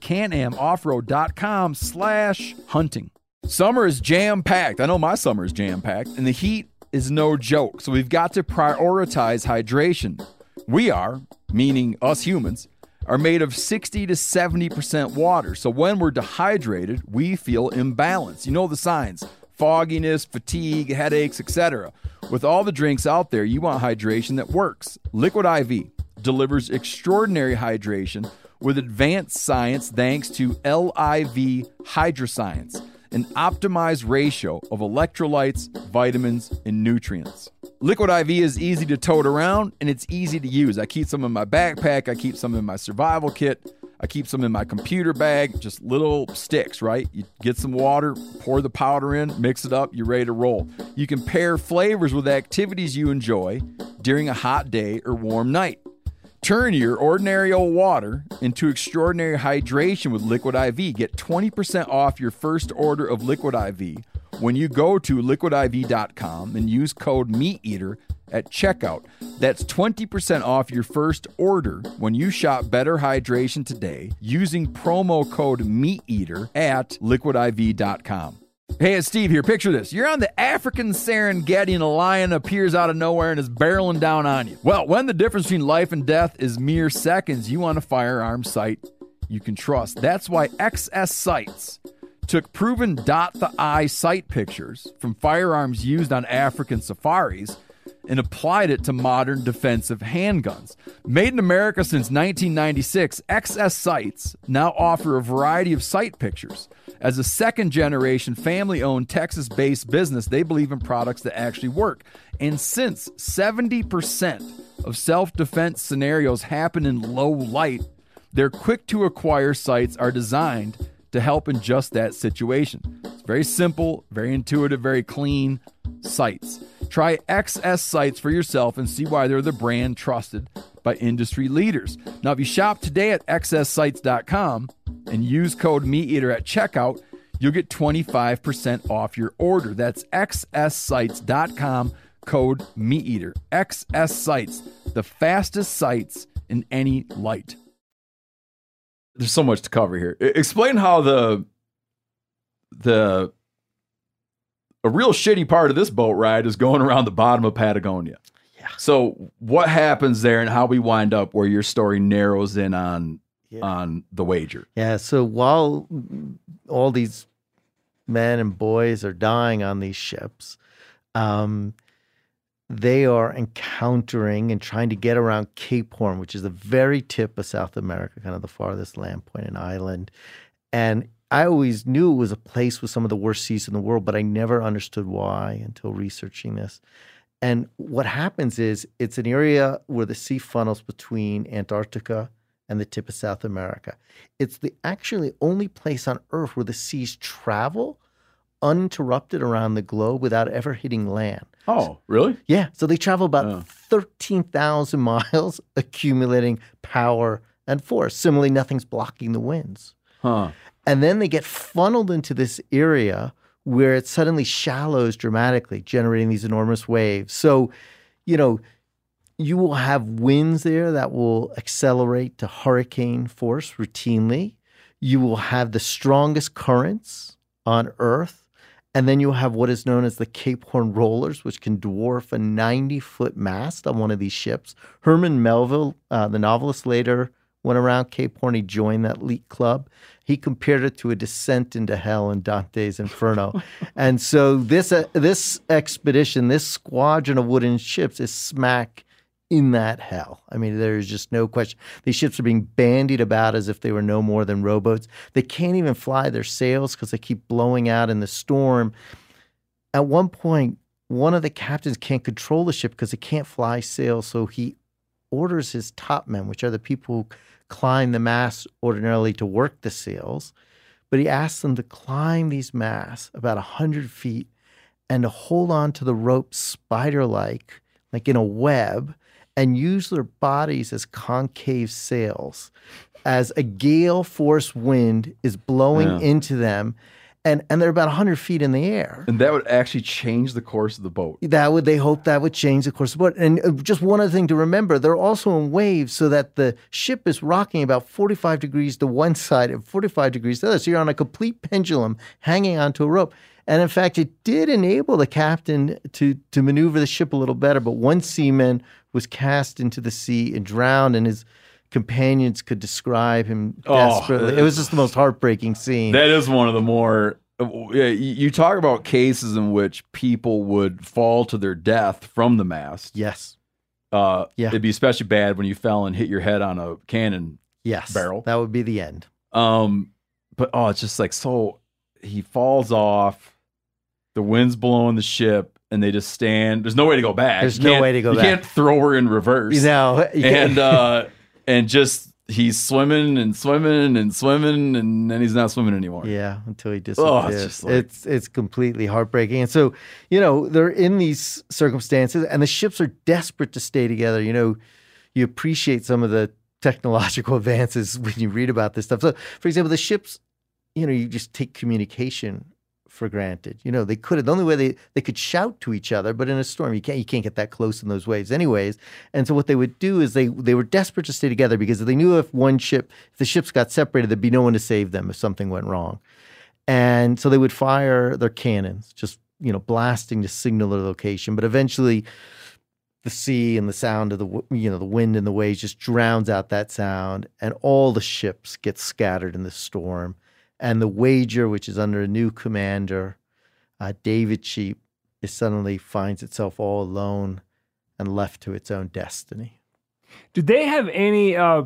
canamoffroad.com/hunting. Summer is jam-packed. I know my summer is jam-packed, and the heat is no joke. So we've got to prioritize hydration. We are, meaning us humans, are made of 60 to 70% water. So when we're dehydrated, we feel imbalanced. You know the signs: fogginess, fatigue, headaches, etc. With all the drinks out there, you want hydration that works. Liquid IV delivers extraordinary hydration with advanced science thanks to LIV Hydroscience, an optimized ratio of electrolytes, vitamins, and nutrients. Liquid IV is easy to tote around, and it's easy to use. I keep some in my backpack. I keep some in my survival kit. I keep some in my computer bag, just little sticks, right? You get some water, pour the powder in, mix it up, you're ready to roll. You can pair flavors with activities you enjoy during a hot day or warm night. Turn your ordinary old water into extraordinary hydration with Liquid IV. Get 20% off your first order of Liquid IV when you go to liquidiv.com and use code MeatEater at checkout. That's 20% off your first order when you shop Better Hydration today using promo code MeatEater at liquidiv.com. Hey, it's Steve here. Picture this. You're on the African Serengeti and a lion appears out of nowhere and is barreling down on you. Well, when the difference between life and death is mere seconds, you want a firearm sight you can trust. That's why XS Sights took proven dot-the-eye sight pictures from firearms used on African safaris and applied it to modern defensive handguns. Made in America since 1996, XS Sights now offer a variety of sight pictures. As a second-generation, family-owned, Texas-based business, they believe in products that actually work. And since 70% of self-defense scenarios happen in low light, their quick-to-acquire sights are designed to help in just that situation. It's very simple, very intuitive, very clean sights. Try XS Sights for yourself and see why they're the brand trusted by industry leaders. Now, if you shop today at xssights.com and use code MeatEater at checkout, you'll get 25% off your order. That's xssights.com, code MeatEater. XS Sights, the fastest sights in any light. There's so much to cover here. Explain how a real shitty part of this boat ride is going around the bottom of Patagonia. Yeah. So what happens there and how we wind up where your story narrows in on the wager? Yeah. So while all these men and boys are dying on these ships, they are encountering and trying to get around Cape Horn, which is the very tip of South America, kind of the farthest land point and island. And I always knew it was a place with some of the worst seas in the world, but I never understood why until researching this. And what happens is it's an area where the sea funnels between Antarctica and the tip of South America. It's the actually only place on Earth where the seas travel uninterrupted around the globe without ever hitting land. Oh, really? Yeah. So they travel about 13,000 miles, accumulating power and force. Similarly, nothing's blocking the winds. Huh. And then they get funneled into this area where it suddenly shallows dramatically, generating these enormous waves. So, you know, you will have winds there that will accelerate to hurricane force routinely. You will have the strongest currents on Earth. And then you'll have what is known as the Cape Horn rollers, which can dwarf a 90-foot mast on one of these ships. Herman Melville, the novelist, later went around Cape Horn. He joined that elite club. He compared it to a descent into hell in Dante's Inferno. And so this expedition, this squadron of wooden ships is smack in that hell. I mean, there's just no question. These ships are being bandied about as if they were no more than rowboats. They can't even fly their sails because they keep blowing out in the storm. At one point, one of the captains can't control the ship because it can't fly sails, so he orders his top men, which are the people who climb the masts ordinarily to work the sails, but he asks them to climb these masts about 100 feet and to hold on to the rope spider-like, like in a web, and use their bodies as concave sails as a gale force wind is blowing into them. And they're about 100 feet in the air. And that would actually change the course of the boat. They hope that would change the course of the boat. And just one other thing to remember, they're also in waves so that the ship is rocking about 45 degrees to one side and 45 degrees to the other. So you're on a complete pendulum hanging onto a rope. And in fact, it did enable the captain to maneuver the ship a little better. But one seaman was cast into the sea and drowned, and his companions could describe him desperately. It was just the most heartbreaking scene. That is one of the more... You talk about cases in which people would fall to their death from the mast. Yes. It'd be especially bad when you fell and hit your head on a cannon barrel. That would be the end. But it's just like, so he falls off, the wind's blowing the ship, and they just stand. There's no way to go back. There's no way to go back. You can't throw her in reverse. And just he's swimming and swimming and swimming, and then he's not swimming anymore. Yeah, until he disappears. It's just like... it's completely heartbreaking. And so, they're in these circumstances, and the ships are desperate to stay together. You appreciate some of the technological advances when you read about this stuff. So, for example, the ships, you just take communication for granted. They could, the only way they could shout to each other, but in a storm, you can't get that close in those waves anyways. And so what they would do is they were desperate to stay together because they knew if the ships got separated, there'd be no one to save them if something went wrong. And so they would fire their cannons, just, blasting to signal their location. But eventually the sea and the sound of the wind and the waves just drowns out that sound, and all the ships get scattered in the storm. And the Wager, which is under a new commander, David Cheap, suddenly finds itself all alone and left to its own destiny. Did they have any, not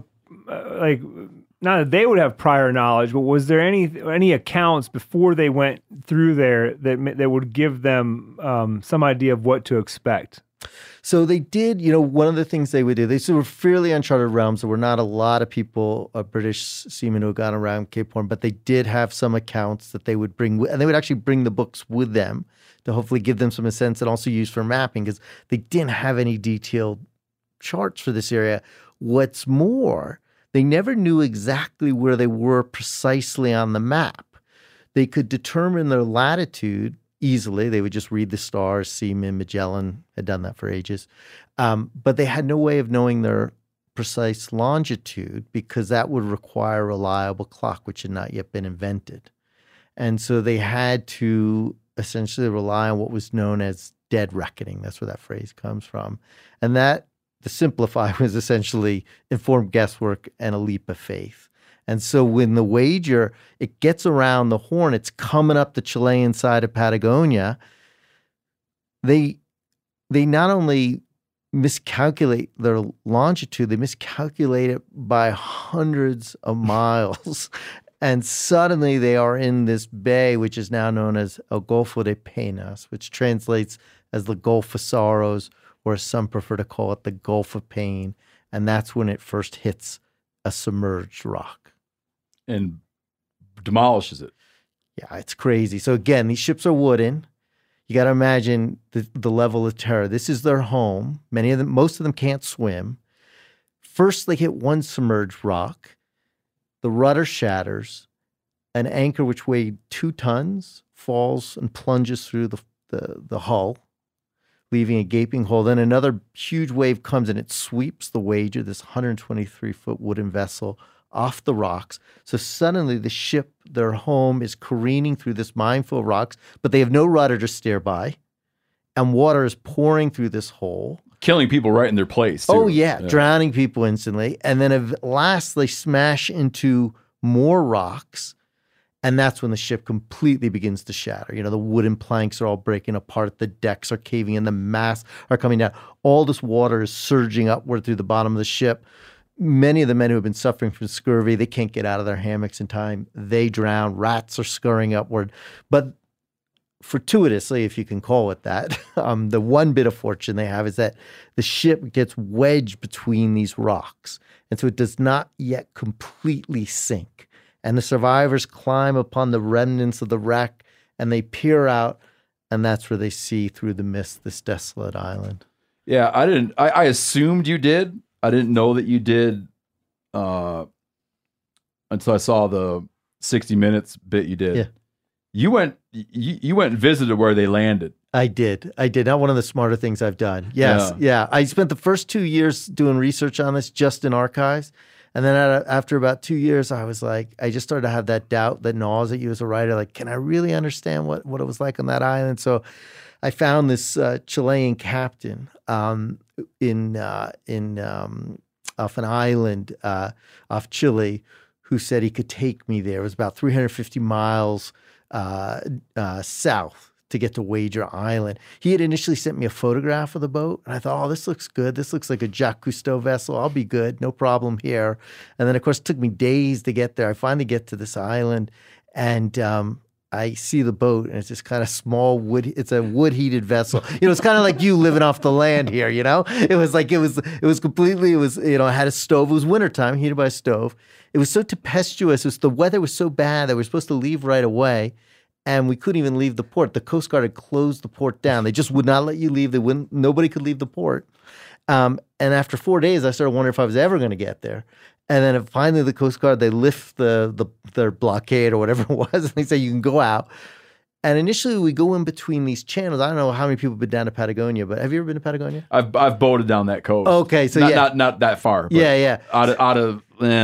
that they would have prior knowledge, but was there any accounts before they went through there that would give them some idea of what to expect? So they did, one of the things they would do, they were fairly uncharted realms. There were not a lot of people, British seamen who had gone around Cape Horn, but they did have some accounts that they would bring, and they would actually bring the books with them to hopefully give them some sense and also use for mapping because they didn't have any detailed charts for this area. What's more, they never knew exactly where they were precisely on the map. They could determine their latitude easily. They would just read the stars. Seaman Magellan had done that for ages. But they had no way of knowing their precise longitude because that would require a reliable clock, which had not yet been invented. And so they had to essentially rely on what was known as dead reckoning. That's where that phrase comes from. And that, to simplify, was essentially informed guesswork and a leap of faith. And so when the Wager, it gets around the Horn, it's coming up the Chilean side of Patagonia, they not only miscalculate their longitude, they miscalculate it by hundreds of miles. And suddenly they are in this bay, which is now known as El Golfo de Penas, which translates as the Gulf of Sorrows, or as some prefer to call it, the Gulf of Pain. And that's when it first hits a submerged rock. And demolishes it. Yeah, it's crazy. So again, these ships are wooden. You got to imagine the level of terror. This is their home. Most of them can't swim. First, they hit one submerged rock. The rudder shatters. An anchor which weighed 2 tons falls and plunges through the hull, leaving a gaping hole. Then another huge wave comes and it sweeps the Wager, this 123-foot wooden vessel, off the rocks. So suddenly the ship, their home, is careening through this minefield of rocks, but they have no rudder to steer by. And water is pouring through this hole. Killing people right in their place, too. Oh, yeah, drowning people instantly. And then at last they smash into more rocks. And that's when the ship completely begins to shatter. You know, the wooden planks are all breaking apart. The decks are caving in. The masts are coming down. All this water is surging upward through the bottom of the ship. Many of the men who have been suffering from scurvy, they can't get out of their hammocks in time. They drown. Rats are scurrying upward. But fortuitously, if you can call it that, the one bit of fortune they have is that the ship gets wedged between these rocks. And so it does not yet completely sink. And the survivors climb upon the remnants of the wreck and they peer out. And that's where they see through the mist this desolate island. Yeah, I assumed you did. I didn't know that you did until I saw the 60 Minutes bit you did. Yeah. You went and visited where they landed. I did. Not one of the smarter things I've done. Yes. Yeah. I spent the first 2 years doing research on this just in archives. And then after about 2 years, I was like, I just started to have that doubt that gnaws at you as a writer. Like, can I really understand what it was like on that island? So I found this Chilean captain off an island off Chile who said he could take me there. It was about 350 miles south to get to Wager Island. He had initially sent me a photograph of the boat, and I thought, oh, this looks good. This looks like a Jacques Cousteau vessel. I'll be good. No problem here. And then, of course, it took me days to get there. I finally get to this island, and I see the boat, and it's this kind of small wood. It's a wood-heated vessel. You know, it's kind of like you living off the land here. You know, it was completely. It was, you know, it had a stove. It was wintertime, heated by a stove. It was so tempestuous. The weather was so bad that we were supposed to leave right away, and we couldn't even leave the port. The Coast Guard had closed the port down. They just would not let you leave. Nobody could leave the port. And after 4 days, I started wondering if I was ever going to get there. And then finally, the Coast Guard, they lift their blockade or whatever it was, and they say you can go out. And initially, we go in between these channels. I don't know how many people have been down to Patagonia, but have you ever been to Patagonia? I've boated down that coast. Okay, so not that far. But yeah. Out of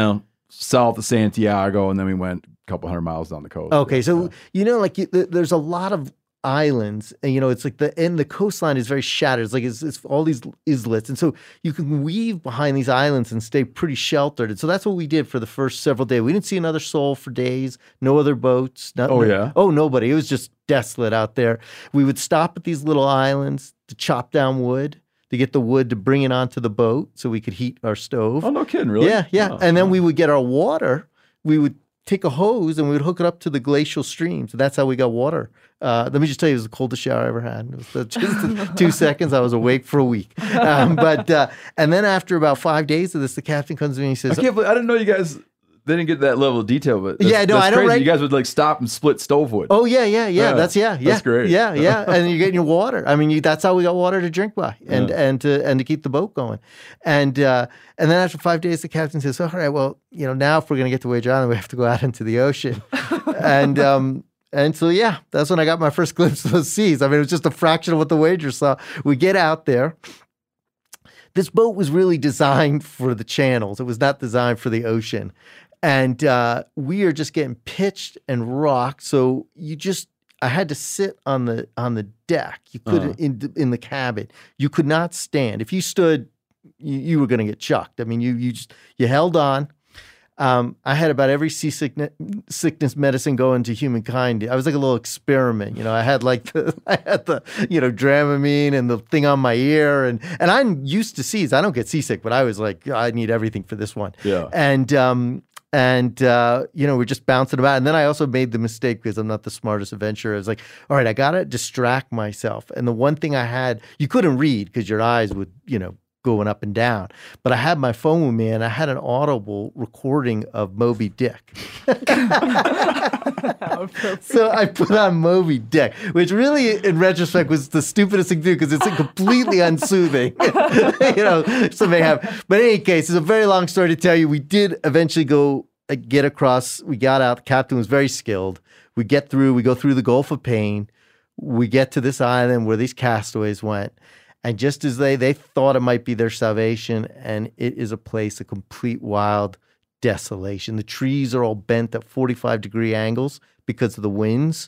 south of Santiago, and then we went a couple hundred miles down the coast. Okay, so there's a lot of islands, and it's like the coastline is very shattered. It's like it's all these islets, and so you can weave behind these islands and stay pretty sheltered. And so that's what we did for the first several days. We didn't see another soul for days. No other boats. Nobody. It was just desolate out there. We would stop at these little islands to chop down wood, to get the wood to bring it onto the boat so we could heat our stove. Oh, no kidding, really? Yeah. Oh, and then we would get our water. We would take a hose and we would hook it up to the glacial stream. So that's how we got water. Let me just tell you, it was the coldest shower I ever had. It was just 2 seconds. I was awake for a week. And then after about 5 days of this, the captain comes to me and he says, I didn't know you guys... They didn't get that level of detail, but I know. Crazy. Right? You guys would stop and split stove wood. Oh yeah. That's great. Yeah. And you're getting your water. I mean, that's how we got water to drink by, and to keep the boat going. And then after 5 days, the captain says, "All right, well, now if we're going to get to Wager Island, we have to go out into the ocean." And so that's when I got my first glimpse of those seas. I mean, it was just a fraction of what the Wager saw. We get out there. This boat was really designed for the channels. It was not designed for the ocean. And we are just getting pitched and rocked. So I had to sit on the deck. You couldn't in the cabin. You could not stand. If you stood, you were going to get chucked. I mean, you held on. I had about every sickness medicine going to humankind. I was like a little experiment. I had the Dramamine and the thing on my ear, and I'm used to seas. I don't get seasick, but I was like, I need everything for this one. Yeah. And, we're just bouncing about. And then I also made the mistake because I'm not the smartest adventurer. I was like, all right, I got to distract myself. And the one thing I had, you couldn't read because your eyes would, going up and down. But I had my phone with me and I had an audible recording of Moby Dick. So I put on Moby Dick, which really, in retrospect, was the stupidest thing to do because it's completely unsoothing. So may have. But in any case, it's a very long story to tell you. We did eventually get across. We got out. The captain was very skilled. We go through the Gulf of Pain. We get to this island where these castaways went. And just as they thought it might be their salvation, and it is a place of complete wild desolation. The trees are all bent at 45-degree angles because of the winds.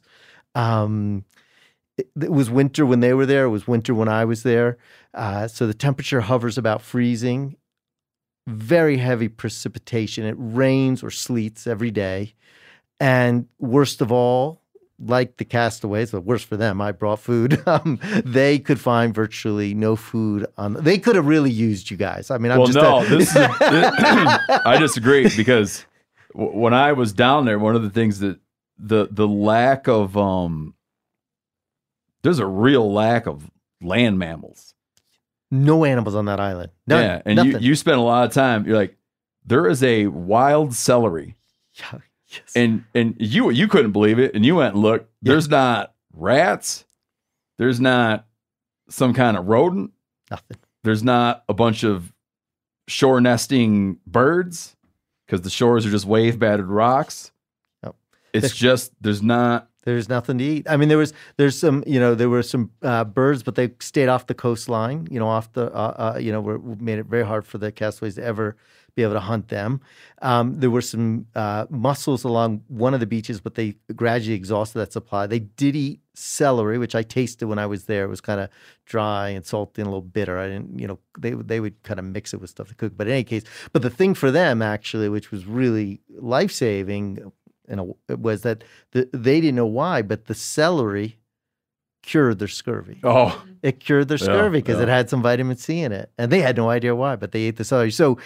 It was winter when they were there. It was winter when I was there. So the temperature hovers about freezing. Very heavy precipitation. It rains or sleets every day. And worst of all, like the castaways, but worse for them, I brought food. They could find virtually no food they could have really used you guys. I mean, I disagree because when I was down there, one of the things that the lack of there's a real lack of land mammals. No animals on that island. None. Yeah, and Nothing. you spend a lot of time. You're like, there is a wild celery. Yeah. Yes. And you couldn't believe it, and you went and looked. There's not rats. There's not some kind of rodent. Nothing. There's not a bunch of shore nesting birds because the shores are just wave battered rocks. Nope. It's just there's nothing to eat. I mean, there were some birds, but they stayed off the coastline. Off the made it very hard for the castaways to ever be able to hunt them. There were some mussels along one of the beaches, but they gradually exhausted that supply. They did eat celery, which I tasted when I was there. It was kind of dry and salty and a little bitter. I didn't, they would kind of mix it with stuff to cook. But in any case, the thing for them actually, which was really life-saving, was that they didn't know why, but the celery cured their scurvy. Oh, it cured their scurvy because it had some vitamin C in it, and they had no idea why, but they ate the celery. So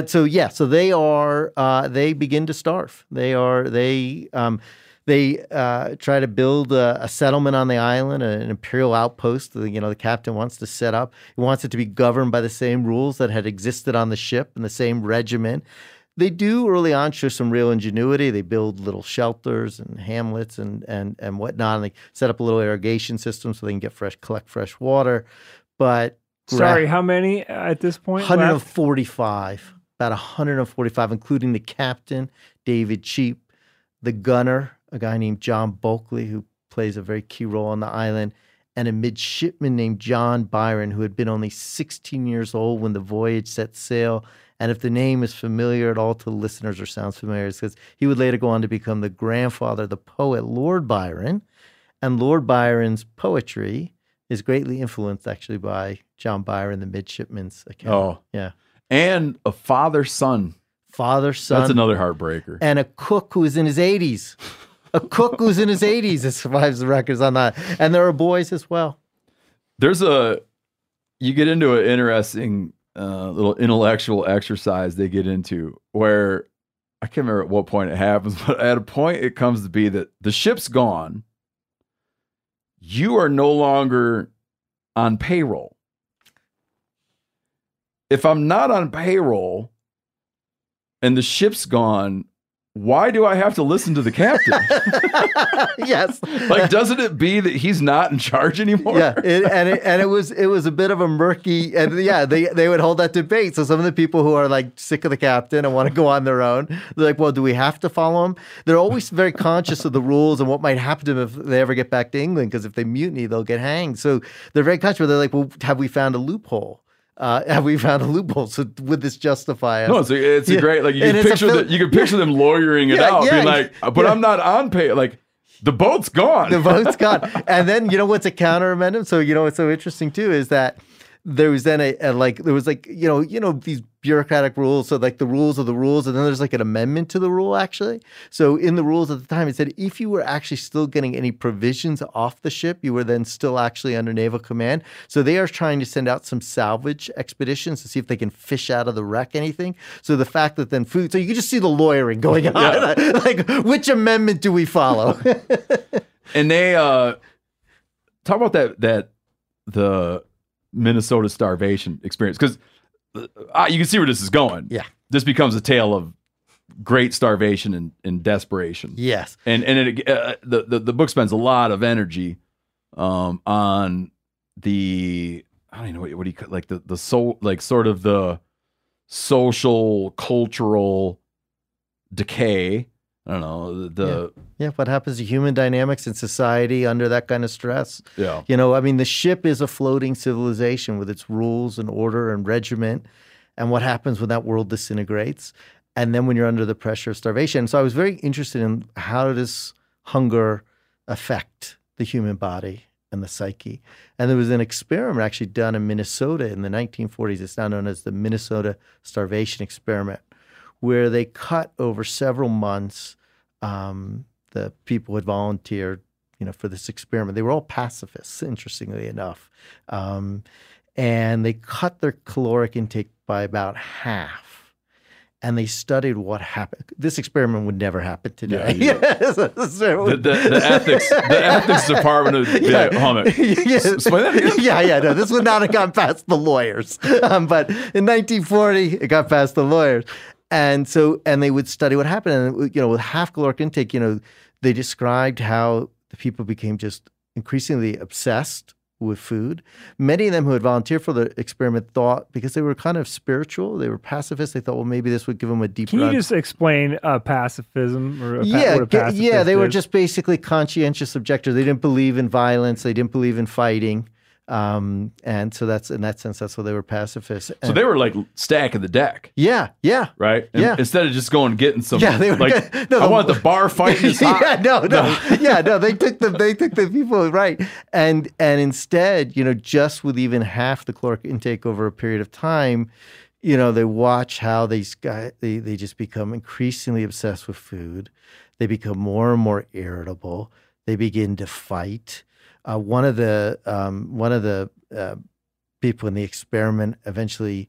they begin to starve. They try to build a settlement on the island, an imperial outpost. The captain wants to set up. He wants it to be governed by the same rules that had existed on the ship and the same regiment. They do early on show some real ingenuity. They build little shelters and hamlets and whatnot. And they set up a little irrigation system so they can collect fresh water. But sorry, how many at this point? 145, about 145, including the captain, David Cheap, the gunner, a guy named John Bulkley, who plays a very key role on the island, and a midshipman named John Byron, who had been only 16 years old when the voyage set sail. And if the name is familiar at all to listeners or sounds familiar, it's because he would later go on to become the grandfather of the poet Lord Byron. And Lord Byron's poetry is greatly influenced actually by John Byron, the midshipman's account. Oh, yeah. And a father-son. Father-son. That's another heartbreaker. And a cook who is in his 80s. A cook who's in his 80s that survives the records on that. And there are boys as well. You get into an interesting little intellectual exercise they get into where I can't remember at what point it happens, but at a point it comes to be that the ship's gone. You are no longer on payroll. If I'm not on payroll and the ship's gone, why do I have to listen to the captain? Yes. Like, doesn't it be that he's not in charge anymore? Yeah, it was a bit of a murky, and yeah, they would hold that debate. So some of the people who are like sick of the captain and want to go on their own, they're like, well, do we have to follow him? They're always very conscious of the rules and what might happen to them if they ever get back to England, because if they mutiny, they'll get hanged. So they're very conscious. They're like, well, have we found a loophole? So would this justify us? No, it's a great, like, you can picture them lawyering it out, being like, but I'm not on pay. Like, the boat's gone. The boat's gone. And then, what's a counter amendment? So, what's so interesting too is that there was then these bureaucratic rules. So like the rules of the rules, and then there's like an amendment to the rule actually. So in the rules at the time, it said if you were actually still getting any provisions off the ship, you were then still actually under naval command. So they are trying to send out some salvage expeditions to see if they can fish out of the wreck anything. So the fact that then food, so you can just see the lawyering going on. Yeah. Like, which amendment do we follow? And they talk about the Minnesota starvation experience, because you can see where this is going. Yeah. This becomes a tale of great starvation and desperation. Yes. And the book spends a lot of energy on the, I don't even know what do you like the soul, like sort of the social cultural decay. I don't know what happens to human dynamics in society under that kind of stress. Yeah. You know, I mean, the ship is a floating civilization with its rules and order and regiment. And what happens when that world disintegrates? And then when you're under the pressure of starvation. So I was very interested in how does hunger affect the human body and the psyche. And there was an experiment actually done in Minnesota in the 1940s. It's now known as the Minnesota Starvation Experiment, where they cut over several months the people who had volunteered, for this experiment. They were all pacifists, interestingly enough. And they cut their caloric intake by about half. And they studied what happened. This experiment would never happen today. Yeah. The ethics department of explain that again? No, this would not have gone past the lawyers. But in 1940, it got past the lawyers. And they would study what happened. And, with half caloric intake, they described how the people became just increasingly obsessed with food. Many of them who had volunteered for the experiment thought, because they were kind of spiritual, they were pacifists, they thought, well, maybe this would give them a deeper... Can you just explain pacifism? Or what a pacifist they were is? just basically conscientious objectors. They didn't believe in violence. They didn't believe in fighting. And so that's, in that sense, that's why they were pacifists. So they were like stacking the deck. Yeah. Right? And yeah. Instead of just going and getting some, they were I want the bar fight this hot. They took the people, right. And instead, just with even half the caloric intake over a period of time, they watch how these guys, they just become increasingly obsessed with food. They become more and more irritable. They begin to fight. One of the people in the experiment eventually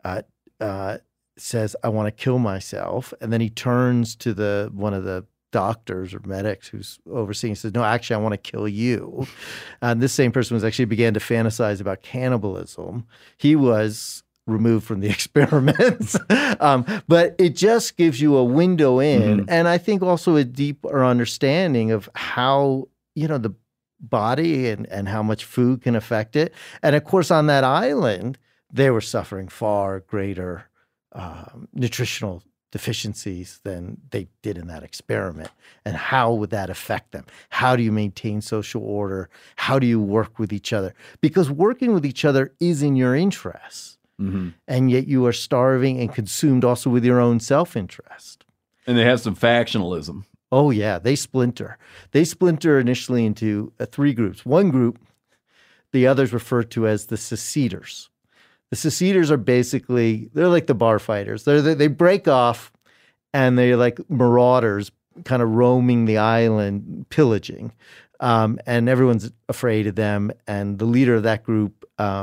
says, "I want to kill myself," and then he turns to one of the doctors or medics who's overseeing. He says, "No, actually, I want to kill you." And this same person began to fantasize about cannibalism. He was removed from the experiments, but it just gives you a window in, and I think also a deeper understanding of how the body and how much food can affect it. And of course, on that island, they were suffering far greater nutritional deficiencies than they did in that experiment. And how would that affect them? How do you maintain social order? How do you work with each other? Because working with each other is in your interests. Mm-hmm. And yet you are starving and consumed also with your own self-interest. And they have some factionalism. Oh, yeah. They splinter. They splinter initially into 3 groups. One group, the others referred to as the seceders. The seceders are basically, they're like the bar fighters. They break off and they're like marauders kind of roaming the island, pillaging. And everyone's afraid of them. And the leader of that group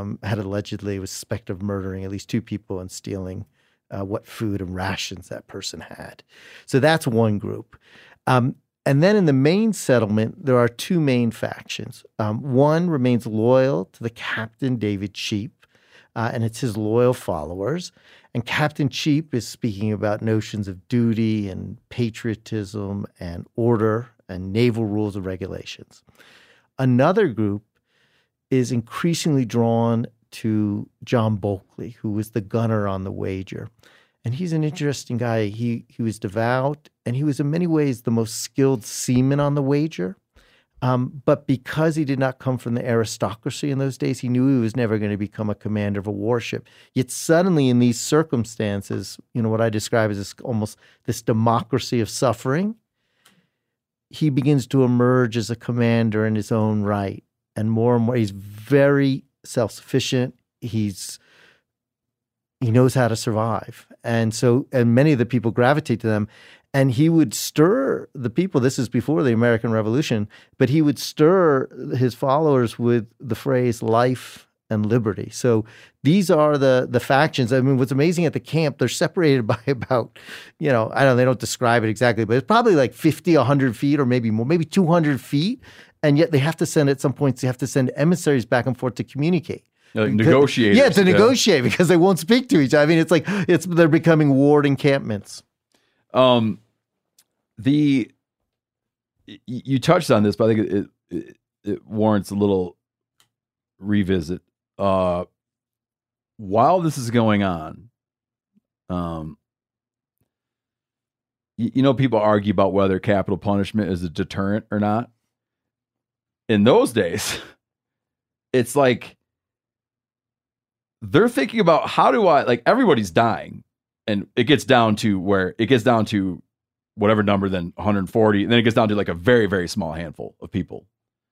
was suspected of murdering at least 2 people and stealing what food and rations that person had. So that's one group. And then in the main settlement, there are 2 main factions. One remains loyal to the captain, David Cheap, and it's his loyal followers. And Captain Cheap is speaking about notions of duty and patriotism and order and naval rules and regulations. Another group is increasingly drawn to John Bulkley, who was the gunner on the Wager. And he's an interesting guy. He was devout, and he was in many ways the most skilled seaman on the Wager. But because he did not come from the aristocracy in those days, he knew he was never going to become a commander of a warship. Yet suddenly in these circumstances, what I describe as almost this democracy of suffering, he begins to emerge as a commander in his own right. And more, he's very self-sufficient. He's he knows how to survive. And many of the people gravitate to them. And he would stir the people. This is before the American Revolution, but he would stir his followers with the phrase life and liberty. So these are the factions. I mean, what's amazing at the camp, they're separated by about, I don't know, they don't describe it exactly, but it's probably like 50, 100 feet or maybe more, maybe 200 feet. And yet they have to send, at some points, they have to send emissaries back and forth to communicate. Negotiators. Yeah, to negotiate because they won't speak to each other. I mean, they're becoming ward encampments. You touched on this, but I think it warrants a little revisit. While this is going on, people argue about whether capital punishment is a deterrent or not. In those days, it's like they're thinking about how do I, like, everybody's dying, and it gets down to whatever number, then 140, and then it gets down to like a very, very small handful of people.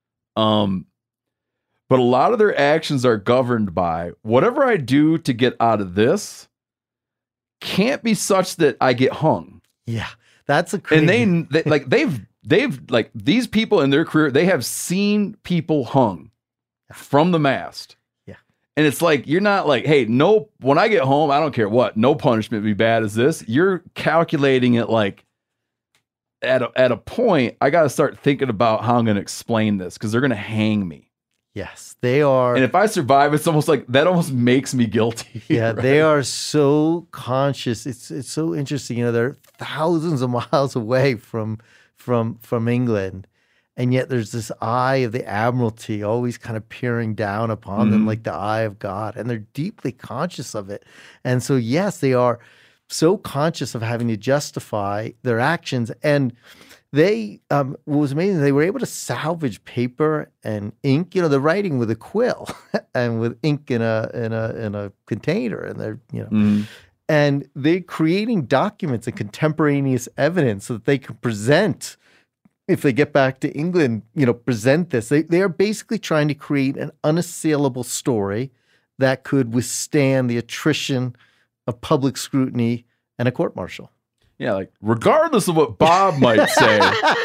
But a lot of their actions are governed by whatever I do to get out of this can't be such that I get hung. Yeah, that's a crazy. And they've like these people in their career, they have seen people hung from the mast. Yeah, and it's like you're not like, hey, no. When I get home, I don't care what. No punishment would be bad as this. You're calculating it like. At a point, I got to start thinking about how I'm going to explain this because they're going to hang me. Yes, they are. And if I survive, it's almost like that almost makes me guilty. Yeah, right? They are so conscious. It's so interesting. They're thousands of miles away from England, and yet there's this eye of the Admiralty always kind of peering down upon them like the eye of God, and they're deeply conscious of it. And so, yes, they are so conscious of having to justify their actions. And they, what was amazing, they were able to salvage paper and ink. They're writing with a quill and with ink in a container, and they're and they're creating documents and contemporaneous evidence so that they can present. If they get back to England, present this. They are basically trying to create an unassailable story that could withstand the attrition of public scrutiny and a court-martial. Yeah, like regardless of what Bob might say.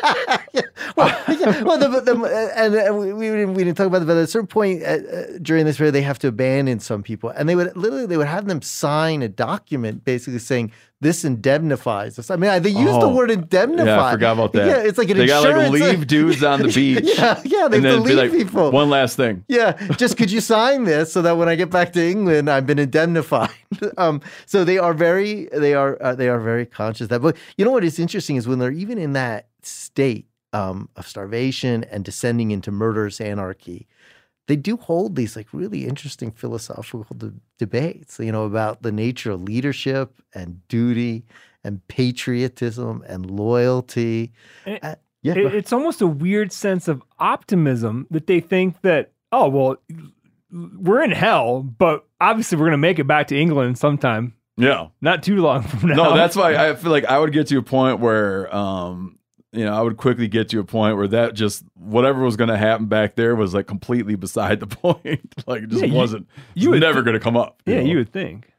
We didn't talk about it, but at a certain point during this period, they have to abandon some people, and they would have them sign a document basically saying this indemnifies us. I mean, they use the word indemnify. Yeah, I forgot about that. Yeah, it's like an insurance. They got like leave dudes on the beach. Yeah, they have to leave people. One last thing. Yeah, just could you sign this so that when I get back to England, I've been indemnified. So they are very conscious of that. But what is interesting is when they're even in that state of starvation and descending into murderous anarchy, they do hold these like really interesting philosophical debates, about the nature of leadership and duty and patriotism and loyalty. It's almost a weird sense of optimism that they think that, oh, well, we're in hell, but obviously we're going to make it back to England sometime. Yeah. Not too long from now. No, that's why I feel like I would get to a point where, I would quickly get to a point where that just, whatever was going to happen back there was like completely beside the point. Like it just wasn't, never going to come up. You would think.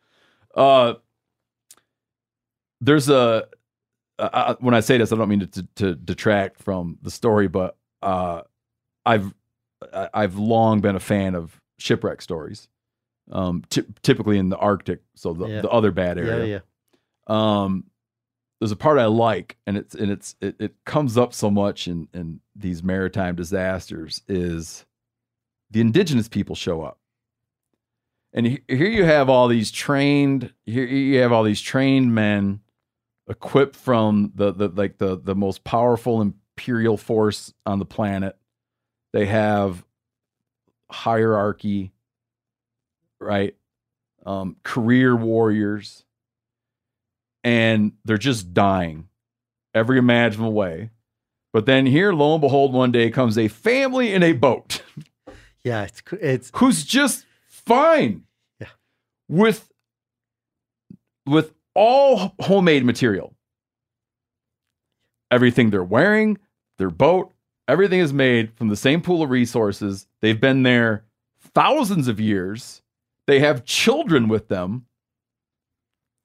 There's when I say this, I don't mean to detract from the story, but I've long been a fan of shipwreck stories. Typically in the Arctic, so the other bad area. There's a part I like, and it comes up so much in these maritime disasters, is the indigenous people show up, and here you have all these trained men equipped from the most powerful imperial force on the planet. They have hierarchy, right? Career warriors. And they're just dying every imaginable way. But then here, lo and behold, one day comes a family in a boat. Yeah, it's who's just fine. Yeah. With all homemade material. Everything they're wearing, their boat, everything is made from the same pool of resources. They've been there thousands of years. They have children with them.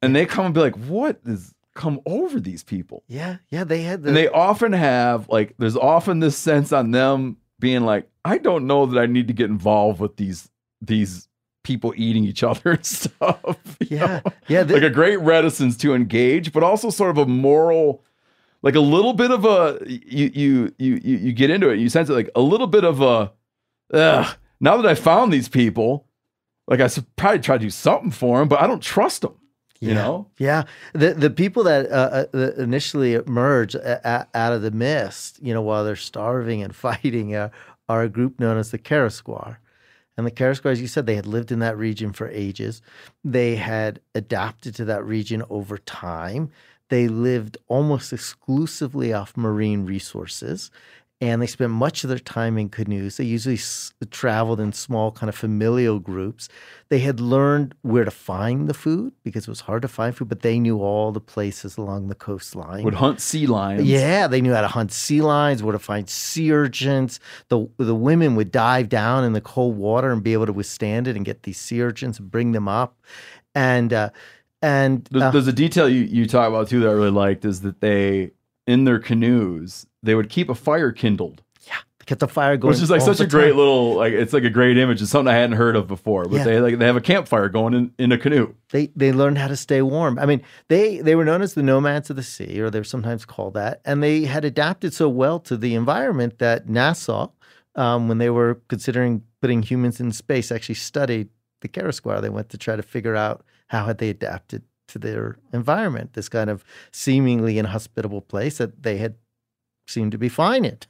And they come and be like, what is come over these people? Yeah, they had And they often have, like, there's often this sense on them being like, I don't know that I need to get involved with these people eating each other and stuff. Yeah. Like a great reticence to engage, but also sort of a moral, like a little bit of a, you get into it, you sense it, like a little bit of a, now that I found these people, like I should probably try to do something for them, but I don't trust them. You know? Yeah. The people that initially emerge out of the mist, while they're starving and fighting, are a group known as the Karasquar. And the Karasquar, as you said, they had lived in that region for ages. They had adapted to that region over time. They lived almost exclusively off marine resources. And they spent much of their time in canoes. They usually traveled in small kind of familial groups. They had learned where to find the food because it was hard to find food, but they knew all the places along the coastline. Would hunt sea lions. Yeah, they knew how to hunt sea lions, where to find sea urchins. The women would dive down in the cold water and be able to withstand it and get these sea urchins and bring them up. And there's a detail you talk about too that I really liked is that they, in their canoes, they would keep a fire kindled. Yeah, kept the fire going. Which is like such a great little, like, it's like a great image. It's something I hadn't heard of before. But they have a campfire going in a canoe. They learned how to stay warm. I mean, they were known as the nomads of the sea, or they were sometimes called that. And they had adapted so well to the environment that NASA, when they were considering putting humans in space, actually studied the Karasquar. They went to try to figure out how had they adapted to their environment, this kind of seemingly inhospitable place that they had seemed to be fine in.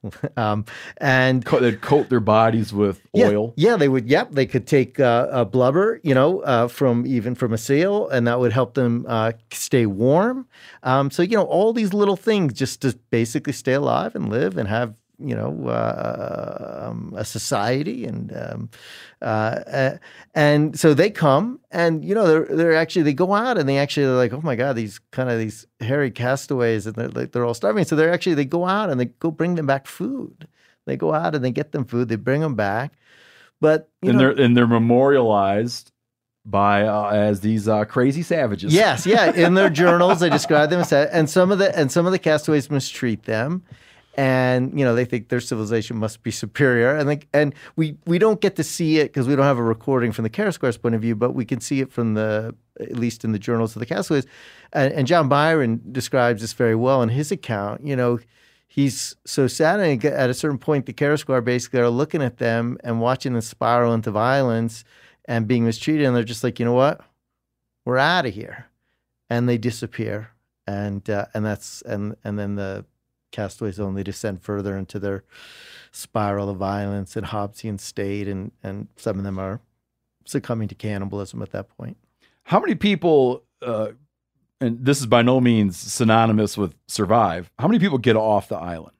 And they'd coat their bodies with oil. Yeah, they would. Yep, they could take a blubber, from a seal, and that would help them stay warm. So all these little things just to basically stay alive and live and have a society, and so they come, and they're actually, they go out and they actually are like, oh my God, these hairy castaways, and they're all starving. So they go out and they go bring them back food. They go out and they get them food. They bring them back, but they're memorialized by as these crazy savages. Yes, yeah. In their journals, they describe them as, and some of the castaways mistreat them. And they think their civilization must be superior, and we don't get to see it because we don't have a recording from the Karasquar's point of view, but we can see it from at least in the journals of the castaways. And John Byron describes this very well in his account. He's so sad, and at a certain point, the Karasquar basically are looking at them and watching them spiral into violence and being mistreated, and they're just like, you know what, we're out of here, and they disappear, and then the castaways only descend further into their spiral of violence and Hobbesian state, and some of them are succumbing to cannibalism at that point. How many people, and this is by no means synonymous with survive, how many people get off the island?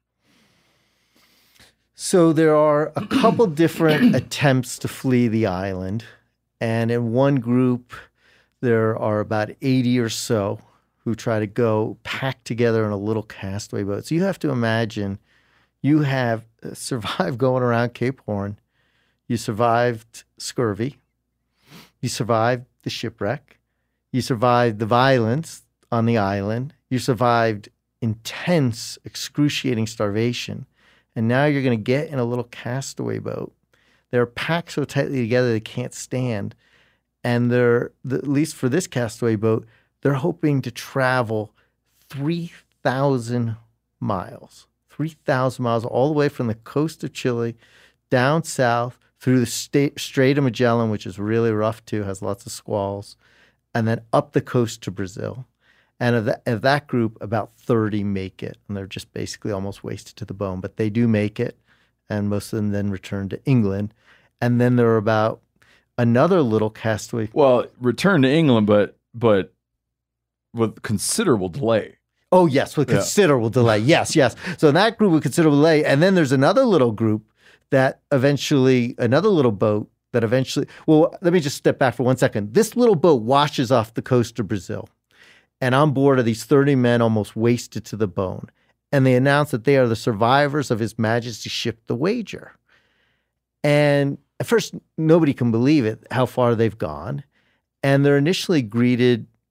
So there are a couple different attempts to flee the island, and in one group there are about 80 or so who try to go packed together in a little castaway boat. So you have to imagine you have survived going around Cape Horn. You survived scurvy. You survived the shipwreck. You survived the violence on the island. You survived intense, excruciating starvation. And now you're going to get in a little castaway boat. They're packed so tightly together they can't stand. And at least for this castaway boat, they're hoping to travel 3,000 miles. 3,000 miles all the way from the coast of Chile down south through the Strait of Magellan, which is really rough too, has lots of squalls, and then up the coast to Brazil. And of that group, about 30 make it, and they're just basically almost wasted to the bone. But they do make it, and most of them then return to England. And then there are about another little castaway. Well, return to England, but with considerable delay. Oh, yes, with considerable delay. Yes. So in that group with considerable delay, and then there's another little group that eventually, another little boat that eventually, well, let me just step back for 1 second. This little boat washes off the coast of Brazil. And on board are these 30 men almost wasted to the bone. And they announce that they are the survivors of His Majesty's ship, the Wager. And at first, nobody can believe it, how far they've gone. And they're initially greeted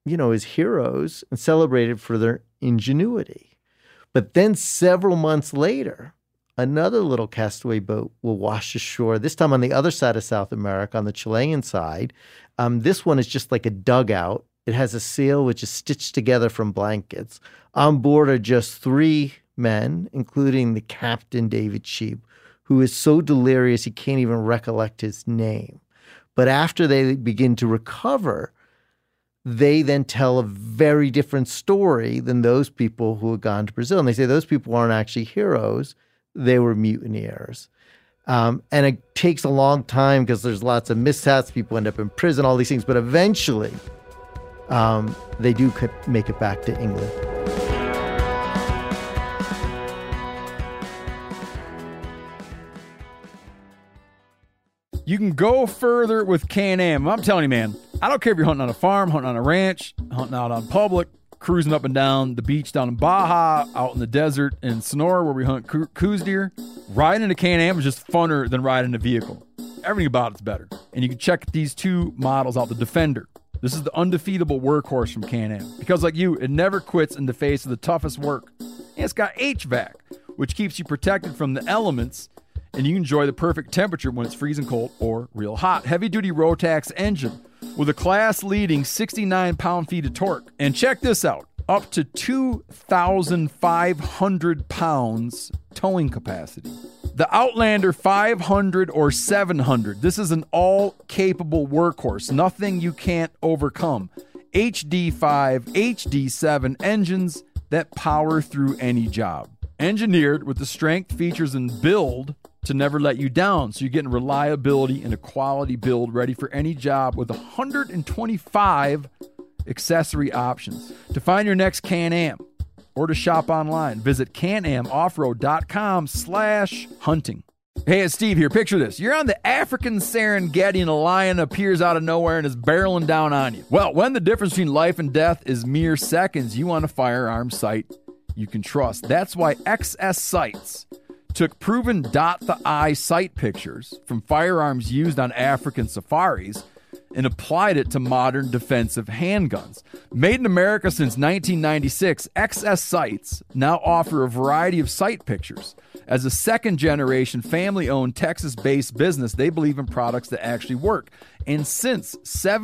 as heroes and celebrated for their ingenuity. But then several months later, another little castaway boat will wash ashore, this time on the other side of South America, on the Chilean side. This one is just like a dugout. It has a sail which is stitched together from blankets. On board are just 3 men, including the captain, David Sheep, who is so delirious he can't even recollect his name. But after they begin to recover, they then tell a very different story than those people who had gone to Brazil. And they say those people aren't actually heroes. They were mutineers. And it takes a long time because there's lots of mishaps. People end up in prison, all these things. But eventually, they do make it back to England. You can go further with Can-Am. I'm telling you, man, I don't care if you're hunting on a farm, hunting on a ranch, hunting out on public, cruising up and down the beach down in Baja, out in the desert in Sonora where we hunt coos deer. Riding in a Can-Am is just funner than riding a vehicle. Everything about it's better. And you can check these 2 models out. The Defender. This is the undefeatable workhorse from Can-Am. Because like you, it never quits in the face of the toughest work. And it's got HVAC, which keeps you protected from the elements, and you enjoy the perfect temperature when it's freezing cold or real hot. Heavy-duty Rotax engine with a class-leading 69 pound-feet of torque. And check this out, up to 2,500 pounds towing capacity. The Outlander 500 or 700, this is an all-capable workhorse, nothing you can't overcome. HD5, HD7 engines that power through any job. Engineered with the strength, features, and build to never let you down. So you're getting reliability and a quality build ready for any job with 125 accessory options. To find your next Can-Am or to shop online, visit canamoffroad.com/hunting. Hey, it's Steve here. Picture this. You're on the African Serengeti and a lion appears out of nowhere and is barreling down on you. Well, when the difference between life and death is mere seconds, you want a firearm sight you can trust. That's why XS Sights took proven dot-the-eye sight pictures from firearms used on African safaris and applied it to modern defensive handguns. Made in America since 1996, XS Sights now offer a variety of sight pictures. As a second-generation, family-owned, Texas-based business, they believe in products that actually work. And since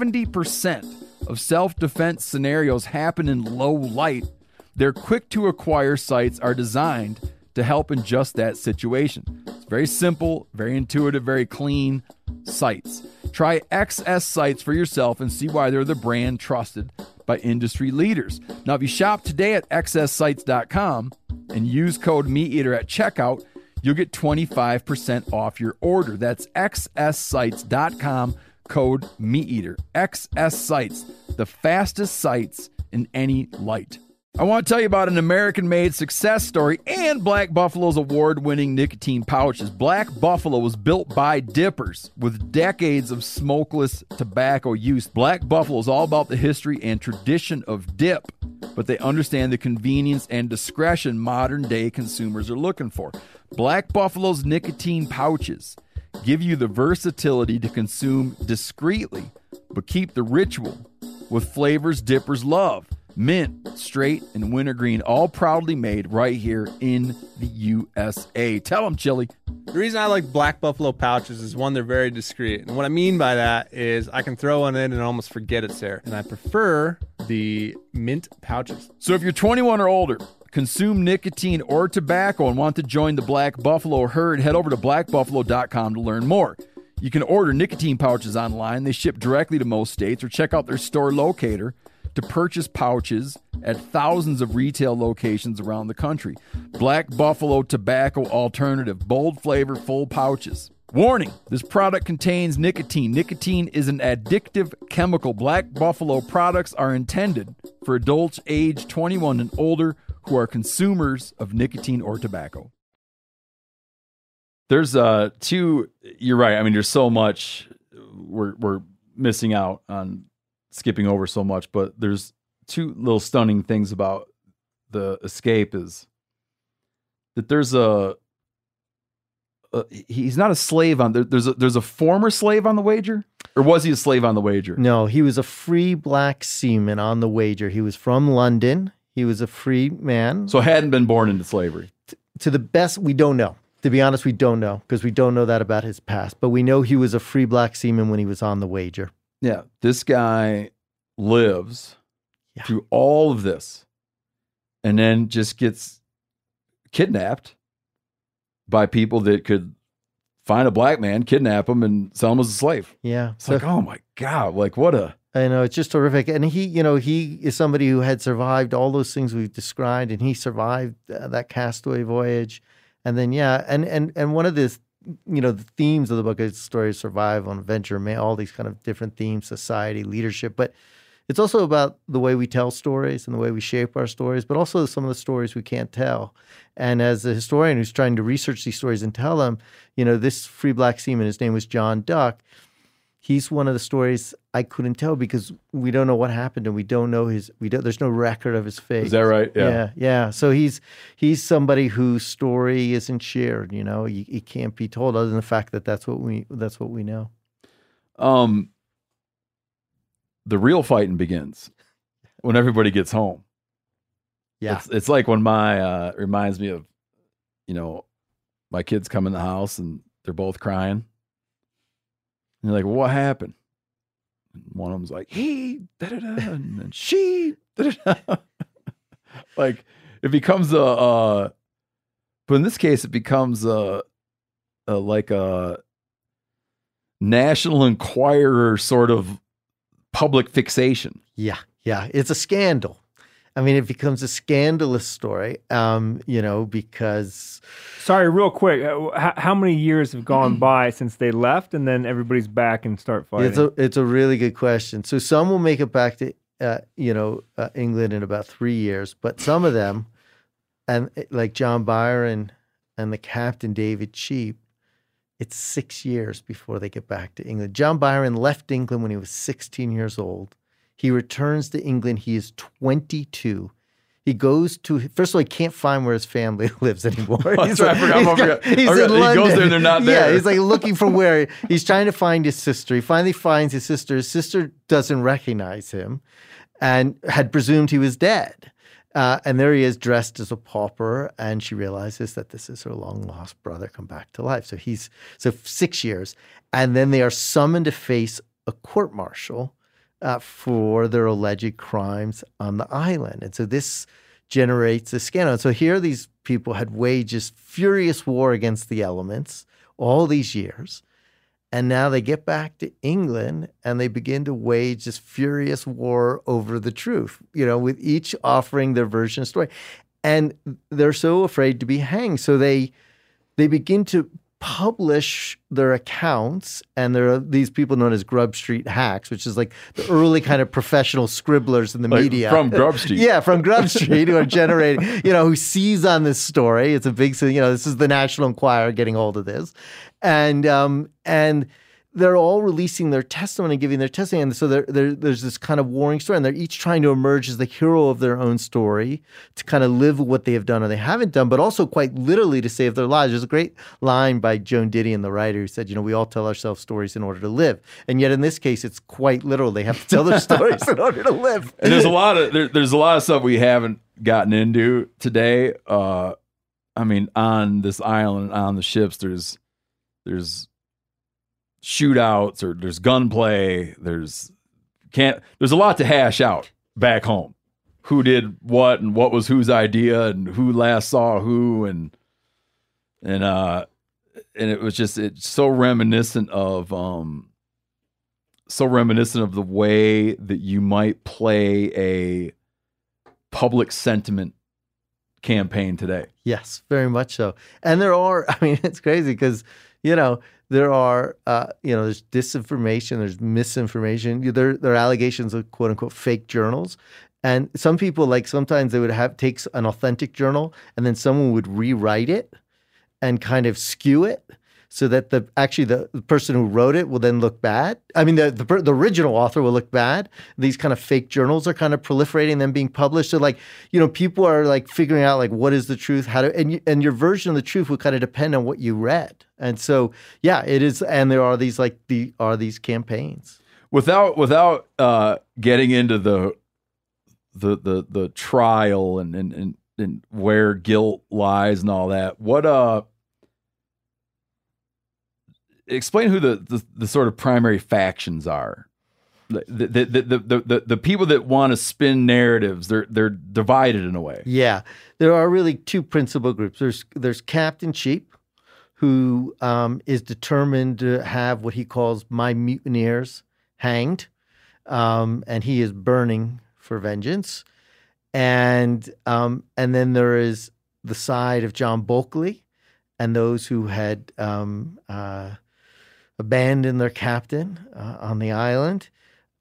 70% of self-defense scenarios happen in low light, their quick-to-acquire sights are designed to help in just that situation. It's very simple, very intuitive, very clean sights. Try XS Sights for yourself and see why they're the brand trusted by industry leaders. Now, if you shop today at xssights.com and use code MeatEater at checkout, you'll get 25% off your order. That's xssights.com, code MeatEater. XS Sights, the fastest sights in any light. I want to tell you about an American-made success story and Black Buffalo's award-winning nicotine pouches. Black Buffalo was built by dippers with decades of smokeless tobacco use. Black Buffalo is all about the history and tradition of dip, but they understand the convenience and discretion modern-day consumers are looking for. Black Buffalo's nicotine pouches give you the versatility to consume discreetly, but keep the ritual with flavors dippers love. Mint, straight, and wintergreen, all proudly made right here in the USA. Tell them, Chili. The reason I like Black Buffalo pouches is, one, they're very discreet. And what I mean by that is I can throw one in and almost forget it's there. And I prefer the mint pouches. So if you're 21 or older, consume nicotine or tobacco and want to join the Black Buffalo herd, head over to blackbuffalo.com to learn more. You can order nicotine pouches online. They ship directly to most states, or check out their store locator to purchase pouches at thousands of retail locations around the country. Black Buffalo Tobacco Alternative. Bold flavor, full pouches. Warning, this product contains nicotine. Nicotine is an addictive chemical. Black Buffalo products are intended for adults age 21 and older who are consumers of nicotine or tobacco. There's you're right. I mean, there's so much we're missing out on, skipping over so much, but there's 2 little stunning things about the Escape is that there's a he's not a slave on there's a former slave on the Wager, or was he a slave on the Wager? No, he was a free black seaman on the Wager. He was from London. He was a free man. So hadn't been born into slavery. To the best, we don't know. To be honest, we don't know because we don't know that about his past. But we know he was a free black seaman when he was on the Wager. Yeah, this guy lives through all of this and then just gets kidnapped by people that could find a black man, kidnap him, and sell him as a slave. Yeah. It's like, oh my God, like what a... I know, it's just horrific. And he is somebody who had survived all those things we've described, and he survived that castaway voyage. And then, and one of the themes of the book is story of survival and adventure, all these kind of different themes, society, leadership. But it's also about the way we tell stories and the way we shape our stories, but also some of the stories we can't tell. And as a historian who's trying to research these stories and tell them, this free black seaman, his name was John Duck. He's one of the stories I couldn't tell because we don't know what happened and we don't know there's no record of his fate. Is that right? Yeah. Yeah. So he's somebody whose story isn't shared, he can't be told other than the fact that that's what we know. The real fighting begins when everybody gets home. Yeah. It's like when reminds me of, my kids come in the house and they're both crying. And you're like, well, what happened? And one of them's like, he, da-da-da, and then she, da-da-da. Like, it becomes but in this case, it becomes like a National Enquirer sort of public fixation. Yeah. It's a scandal. I mean, it becomes a scandalous story, because... Sorry, real quick. How many years have gone by since they left and then everybody's back and start fighting? It's a really good question. So some will make it back to, England in about 3 years, but some of them, and like John Byron and the captain David Cheap, it's 6 years before they get back to England. John Byron left England when he was 16 years old. He returns to England. He is 22. He goes to, first of all, he can't find where his family lives anymore. That's right, I forgot. He's in London. He goes there and they're not there. Yeah, he's like looking for where, he's trying to find his sister. He finally finds his sister. His sister doesn't recognize him and had presumed he was dead. And there he is dressed as a pauper, and she realizes that this is her long-lost brother come back to life. So 6 years. And then they are summoned to face a court-martial for their alleged crimes on the island. And so this generates a scandal. And so here these people had waged this furious war against the elements all these years. And now they get back to England and they begin to wage this furious war over the truth, with each offering their version of the story. And they're so afraid to be hanged. So they begin to publish their accounts, and there are these people known as Grub Street hacks, which is like the early kind of professional scribblers in the media. From Grub Street. Yeah, from Grub Street, who are generating, who seize on this story. It's a big, this is the National Enquirer getting hold of this. And they're all releasing their testimony, giving their testimony. And so there's this kind of warring story, and they're each trying to emerge as the hero of their own story to kind of live what they have done or they haven't done, but also quite literally to save their lives. There's a great line by Joan Didion, the writer, who said, we all tell ourselves stories in order to live. And yet in this case, it's quite literal. They have to tell their stories in order to live. And there's a lot of stuff we haven't gotten into today. On this island, on the ships, there's shootouts, or there's gunplay, there's a lot to hash out back home. Who did what and what was whose idea and who last saw who, and it was just, it's so reminiscent of the way that you might play a public sentiment campaign today. Yes, very much so. And there are, it's crazy because, there are, there's disinformation, there's misinformation. There are allegations of quote unquote fake journals. And some people, sometimes they would take an authentic journal and then someone would rewrite it and kind of skew it so that the person who wrote it will then look bad. I mean, the original author will look bad. These kind of fake journals are kind of proliferating, then being published. So like, people are like figuring out like what is the truth, and your version of the truth will kind of depend on what you read. And so, yeah, it is. And there are these these campaigns. Without getting into the trial and where guilt lies and all that, what explain who the sort of primary factions are. The people that want to spin narratives, they're divided in a way. Yeah, there are really two principal groups. There's Captain Cheap, who is determined to have what he calls my mutineers hanged, and he is burning for vengeance. And then there is the side of John Bulkley and those who had abandoned their captain on the island,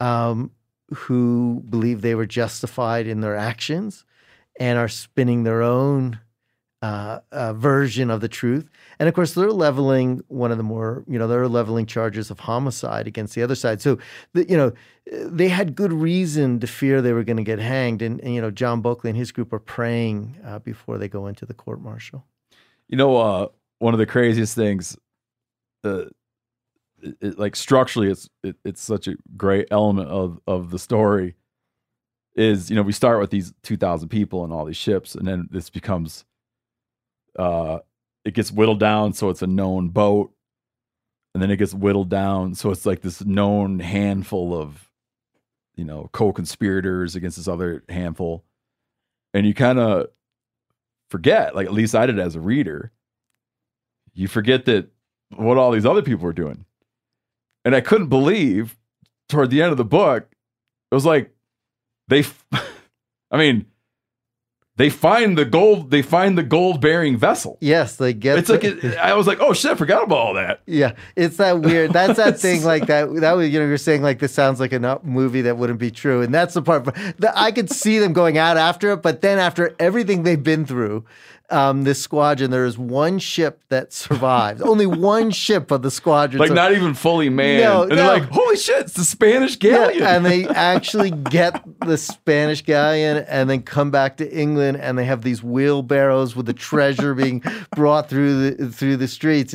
who believe they were justified in their actions and are spinning their own version of the truth. And of course, they're leveling one of the more, they're leveling charges of homicide against the other side. So, they had good reason to fear they were going to get hanged. And John Bulkley and his group are praying before they go into the court martial. One of the craziest things, like structurally, it's such a great element of the story is, we start with these 2,000 people and all these ships, and then this becomes, it gets whittled down so it's a known boat, and then it gets whittled down so it's like this known handful of, co-conspirators against this other handful, and you kind of forget, like at least I did as a reader, you forget that what all these other people were doing. And I couldn't believe toward the end of the book, it was like they find the gold bearing vessel. Yes, they get it's like I was like, oh shit, I forgot about all that. Yeah, it's that weird. That's that thing like that was, you're saying like this sounds like a movie that wouldn't be true. And that's the part I could see them going out after it, but then after everything they've been through, this squadron, there is one ship that survives. Only one ship of the squadron. Like not even fully manned. They're like, holy shit, it's the Spanish galleon. Yeah, and they actually get the Spanish galleon and then come back to England, and they have these wheelbarrows with the treasure being brought through the streets.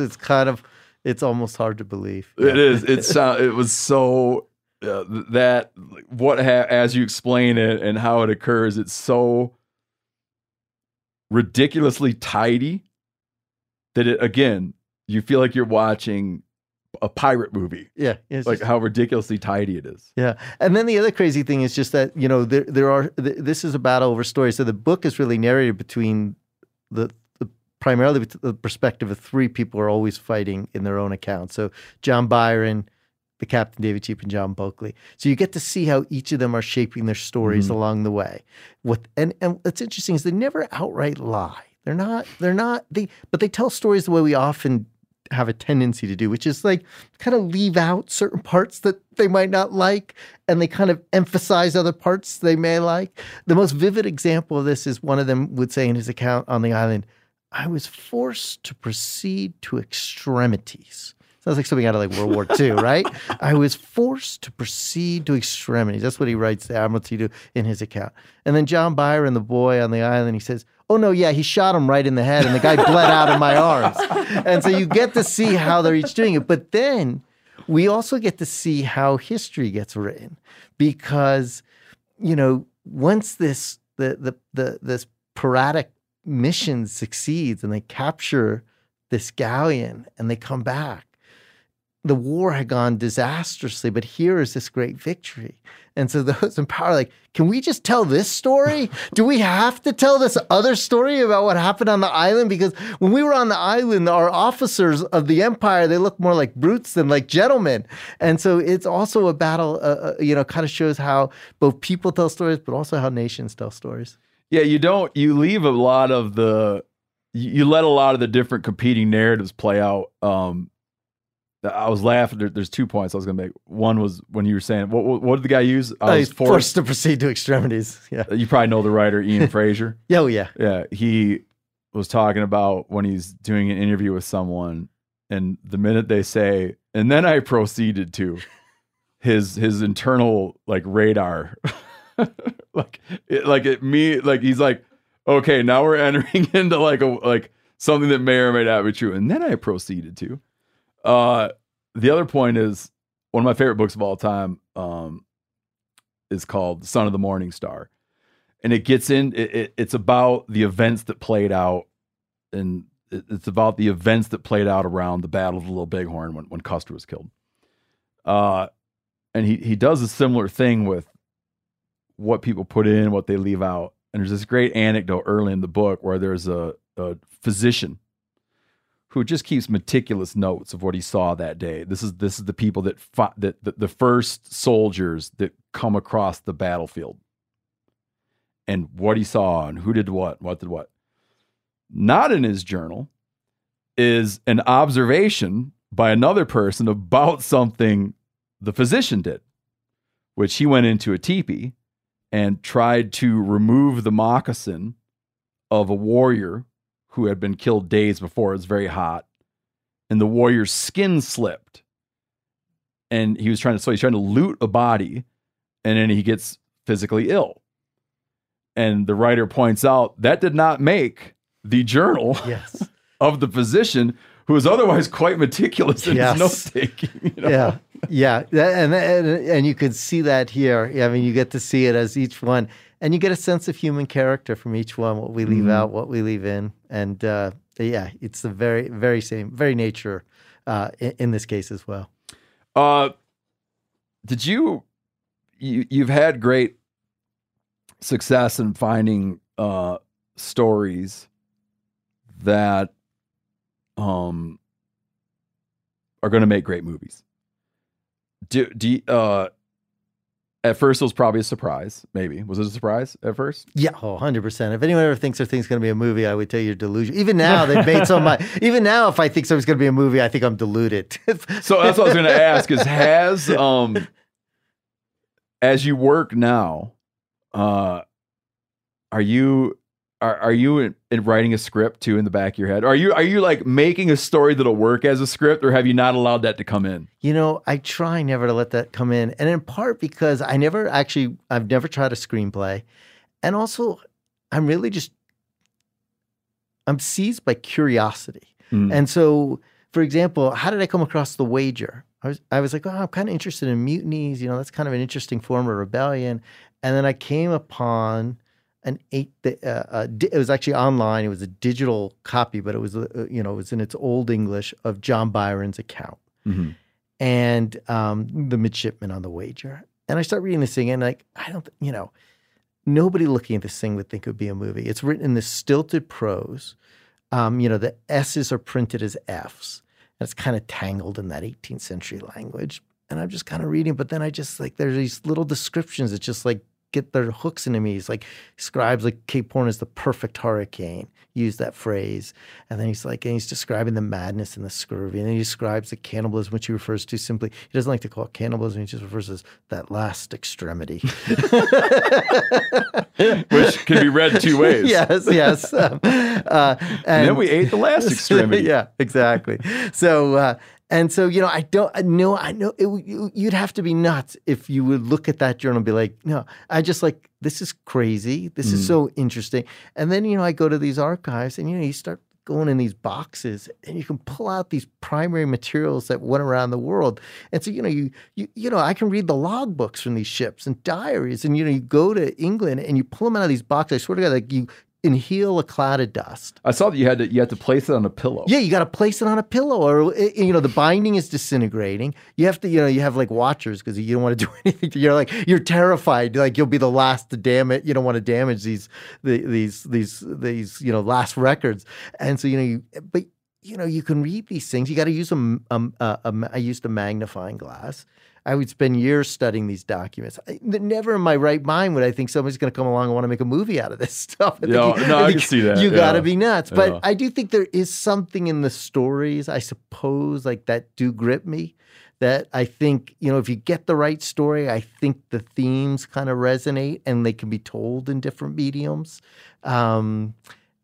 It's almost hard to believe. It is. It was so that as you explain it and how it occurs, it's so ridiculously tidy that you feel like you're watching a pirate movie. Yeah, like how ridiculously tidy it is. Yeah, and then the other crazy thing is just that this is a battle over stories. So the book is really narrated between primarily the perspective of three people who are always fighting in their own account. So John Byron, the Captain David Cheap, and John Bulkley. So you get to see how each of them are shaping their stories along the way. And what's interesting is they never outright lie. But they tell stories the way we often have a tendency to do, which is like kind of leave out certain parts that they might not like, and they kind of emphasize other parts they may like. The most vivid example of this is one of them would say in his account on the island, I was forced to proceed to extremities. Sounds like something out of like World War II, right? I was forced to proceed to extremities. That's what he writes the Admiralty to in his account. And then John Byron, the boy on the island, he says, oh no, yeah, he shot him right in the head and the guy bled out of my arms. And so you get to see how they're each doing it. But then we also get to see how history gets written, because, once this piratic mission succeeds and they capture this galleon and they come back, the war had gone disastrously, but here is this great victory. And so those in power are like, can we just tell this story? Do we have to tell this other story about what happened on the island? Because when we were on the island, our officers of the empire, they look more like brutes than like gentlemen. And so it's also a battle, kind of shows how both people tell stories, but also how nations tell stories. Yeah, you leave a lot of you let a lot of the different competing narratives play out. I was laughing. There's 2 points I was going to make. One was when you were saying, what did the guy use? He's forced to proceed to extremities. Yeah. You probably know the writer, Ian Fraser. Oh, yeah. Yeah. He was talking about when he's doing an interview with someone And the minute they say, and then I proceeded to, his internal like radar, he's like, okay, now we're entering into like something that may or may not be true. And then I proceeded to. The other point is one of my favorite books of all time is called Son of the Morning Star. And it gets in, it's about the events that played out, and it's about the events that played out around the Battle of the Little Bighorn when Custer was killed. And he does a similar thing with what people put in, what they leave out. And there's this great anecdote early in the book where there's a physician who just keeps meticulous notes of what he saw that day. This is the people that fought, the first soldiers that come across the battlefield, and what he saw and who did what did what. Not in his journal is an observation by another person about something the physician did, which he went into a teepee and tried to remove the moccasin of a warrior who had been killed days before. It was very hot, and the warrior's skin slipped, and he's trying to loot a body, and then he gets physically ill. And the writer points out that did not make the journal of the physician, who is otherwise quite meticulous in his note-taking. You know? Yeah. And you could see that here. I mean, you get to see it as each one, and you get a sense of human character from each one, what we leave out, what we leave in. And it's the very, very same, very nature in this case as well. Did you've had great success in finding stories that are going to make great movies. At first it was probably a surprise, maybe. Was it a surprise at first? Yeah, 100%. If anyone ever thinks their thing's going to be a movie, I would tell you you're delusional. Even now, they've made so much. Even now, if I think something's going to be a movie, I think I'm deluded. So that's what I was going to ask is, as you work now, are you in writing a script too in the back of your head? Are you like making a story that'll work as a script, or have you not allowed that to come in? You know, I try never to let that come in, and in part because I've never tried a screenplay, and also I'm seized by curiosity. And so, for example, how did I come across The Wager? I was like, oh, I'm kind of interested in mutinies. You know, that's kind of an interesting form of rebellion. And then I came upon it was actually online. It was a digital copy, but it was it was in its old English of John Byron's account and the midshipman on The Wager. And I start reading this thing, and like, nobody looking at this thing would think it would be a movie. It's written in this stilted prose. The S's are printed as F's. And it's kind of tangled in that 18th century language. And I'm just kind of reading, but then I just like, there's these little descriptions that just like get their hooks into me. He's like, describes like Cape Horn as the perfect hurricane. Use that phrase. And then he's describing the madness and the scurvy. And then he describes the cannibalism, which he refers to simply, he doesn't like to call it cannibalism. He just refers to as that last extremity. Which can be read two ways. Yes. And then we ate the last extremity. Yeah, exactly. So, I know you'd have to be nuts if you would look at that journal and be like, no, I just like, this is crazy. This is so interesting. And then, I go to these archives and, you start going in these boxes and you can pull out these primary materials that went around the world. And so, I can read the logbooks from these ships and diaries and, you go to England and you pull them out of these boxes. I swear to God, like you inhale a cloud of dust. I saw that you had to place it on a pillow. Yeah, you got to place it on a pillow, or the binding is disintegrating. You have to, you have like watchers because you don't want to do anything. You're terrified, like you'll be the last to damage. You don't want to damage these last records, and so you can read these things. You got to use I used a magnifying glass. I would spend years studying these documents. Never in my right mind would I think somebody's going to come along and want to make a movie out of this stuff. I can see that. You got to be nuts. But I do think there is something in the stories, I suppose, like that do grip me. That I think, if you get the right story, I think the themes kind of resonate and they can be told in different mediums. And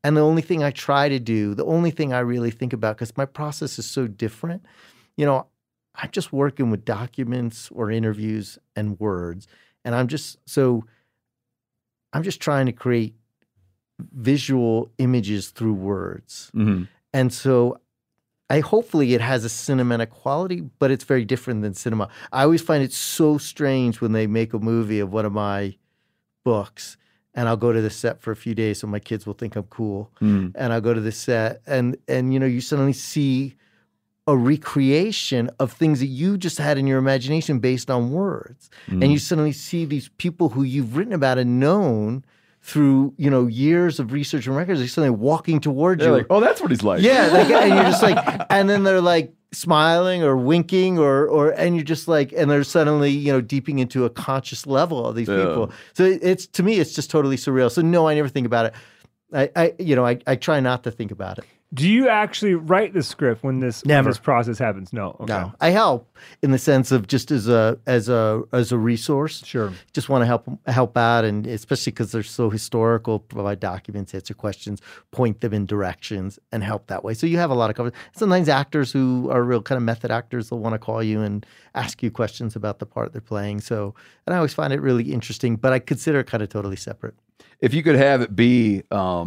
And the only thing I try to do, the only thing I really think about, because my process is so different, I'm just working with documents or interviews and words. And I'm just trying to create visual images through words. Mm-hmm. And so hopefully it has a cinematic quality, but it's very different than cinema. I always find it so strange when they make a movie of one of my books, and I'll go to the set for a few days so my kids will think I'm cool. And I'll go to the set and you suddenly see a recreation of things that you just had in your imagination based on words. And you suddenly see these people who you've written about and known through, years of research and records. They're suddenly walking towards you. Like, oh, that's what he's like. Yeah. And you're just like, and then they're like smiling or winking and you're just like, and they're suddenly, deeping into a conscious level of these people. So to me, it's just totally surreal. So no, I never think about it. I try not to think about it. Do you actually write the script when this process happens? No. Okay. No. I help in the sense of just as a resource. Sure. Just want to help out, and especially because they're so historical, provide documents, answer questions, point them in directions, and help that way. So you have a lot of coverage. Sometimes actors who are real kind of method actors will want to call you and ask you questions about the part they're playing. So, and I always find it really interesting, but I consider it kind of totally separate. If you could have it be,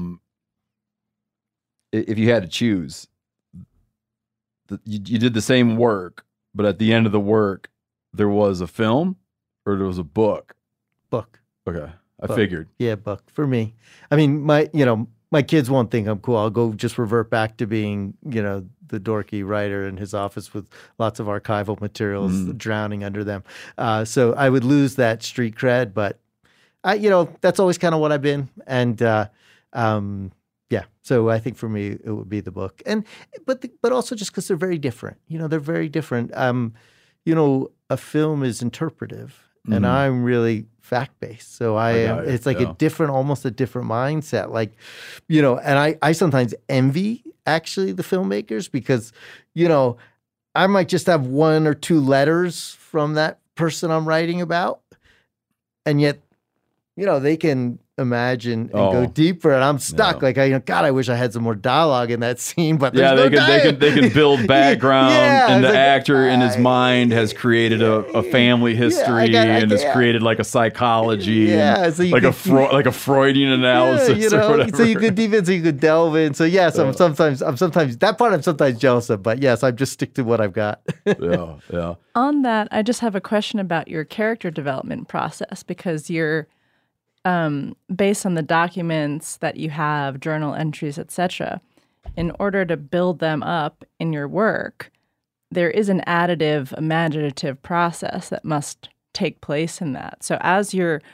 if you had to choose, you did the same work, but at the end of the work, there was a film or there was a book? Book. Okay. I figured. Yeah, book for me. I mean, my kids won't think I'm cool. I'll go just revert back to being, the dorky writer in his office with lots of archival materials drowning under them. So I would lose that street cred, but that's always kind of what I've been. And, yeah, so I think for me it would be the book, but also just because they're very different. They're very different. A film is interpretive, and I'm really fact based. So it's like almost a different mindset. Like, and I sometimes envy actually the filmmakers because, I might just have one or two letters from that person I'm writing about, and yet, they can imagine and go deeper, and I'm stuck. Like, I wish I had some more dialogue in that scene. But they can build background, and the actor in his mind has created a family history and has created like a psychology, so like a Freudian analysis, or whatever. So you could deep in, so you could delve in. So yes, I'm sometimes that part I'm sometimes jealous of, but yes, I just stick to what I've got. Yeah. On that, I just have a question about your character development process, because you're based on the documents that you have, journal entries, etc., in order to build them up in your work, there is an additive, imaginative process that must take place in that. So is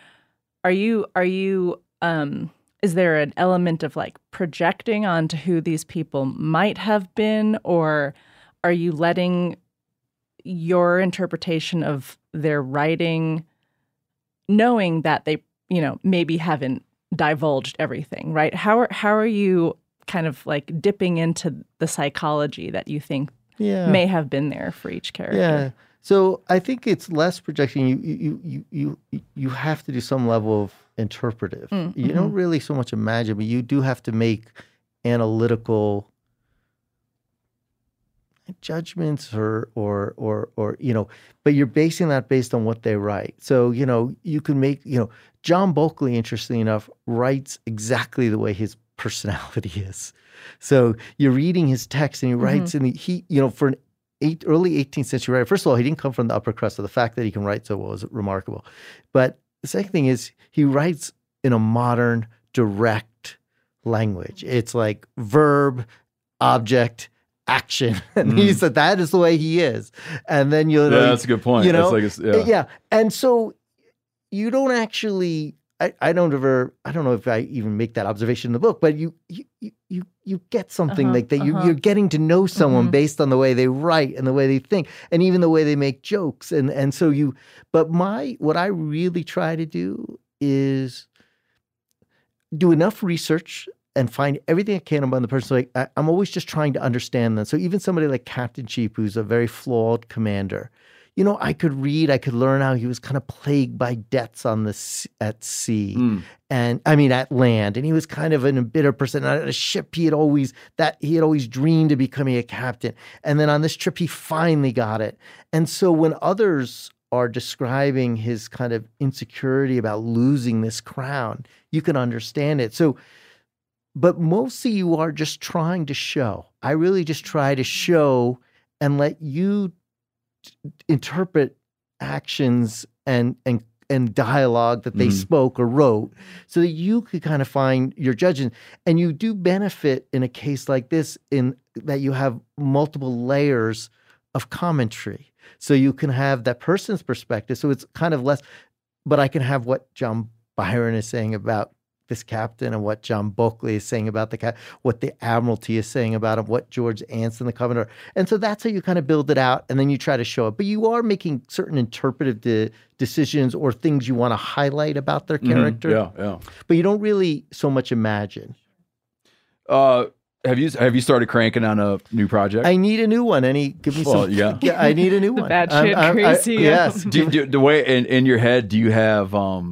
there an element of like projecting onto who these people might have been, or are you letting your interpretation of their writing, knowing that they maybe haven't divulged everything, right? How are you kind of like dipping into the psychology that you think may have been there for each character? Yeah. So I think it's less projection. You have to do some level of interpretive. You don't really so much imagine, but you do have to make analytical judgments or but you're basing that based on what they write. So, you can make, John Bulkley, interestingly enough, writes exactly the way his personality is. So you're reading his text and he writes, and for an early 18th century writer, first of all, he didn't come from the upper crust, so the fact that he can write so well is remarkable. But the second thing is he writes in a modern, direct language. It's like verb, object, action. And he said that is the way he is. And then that's a good point. And so you don't actually, I don't know if I even make that observation in the book, but you get something like that. You're getting to know someone based on the way they write and the way they think, and even the way they make jokes. And so what I really try to do is do enough research and find everything I can about the person. So I'm always just trying to understand them. So even somebody like Captain Cheap, who's a very flawed commander, I could read, I could learn how he was kind of plagued by debts at sea, and I mean at land, and he was kind of an embittered person. On a ship, he had always dreamed of becoming a captain, and then on this trip, he finally got it. And so when others are describing his kind of insecurity about losing this crown, you can understand it. So, but mostly you are just trying to show. I really just try to show and let you interpret actions and dialogue that they spoke or wrote, so that you could kind of find your judgment. And you do benefit in a case like this in that you have multiple layers of commentary. So you can have that person's perspective. So it's kind of less, but I can have what John Byron is saying about this captain and what John Bulkley is saying about what the Admiralty is saying about him, what George Anson, the Commodore. And so that's how you kind of build it out, and then you try to show it. But you are making certain interpretive decisions or things you want to highlight about their character. Yeah. But you don't really so much imagine. Have you started cranking on a new project? I need a new one. Give me some. Yeah. Yeah, I need a new one. Bad shit, crazy. Yes. Do the way in your head, do you have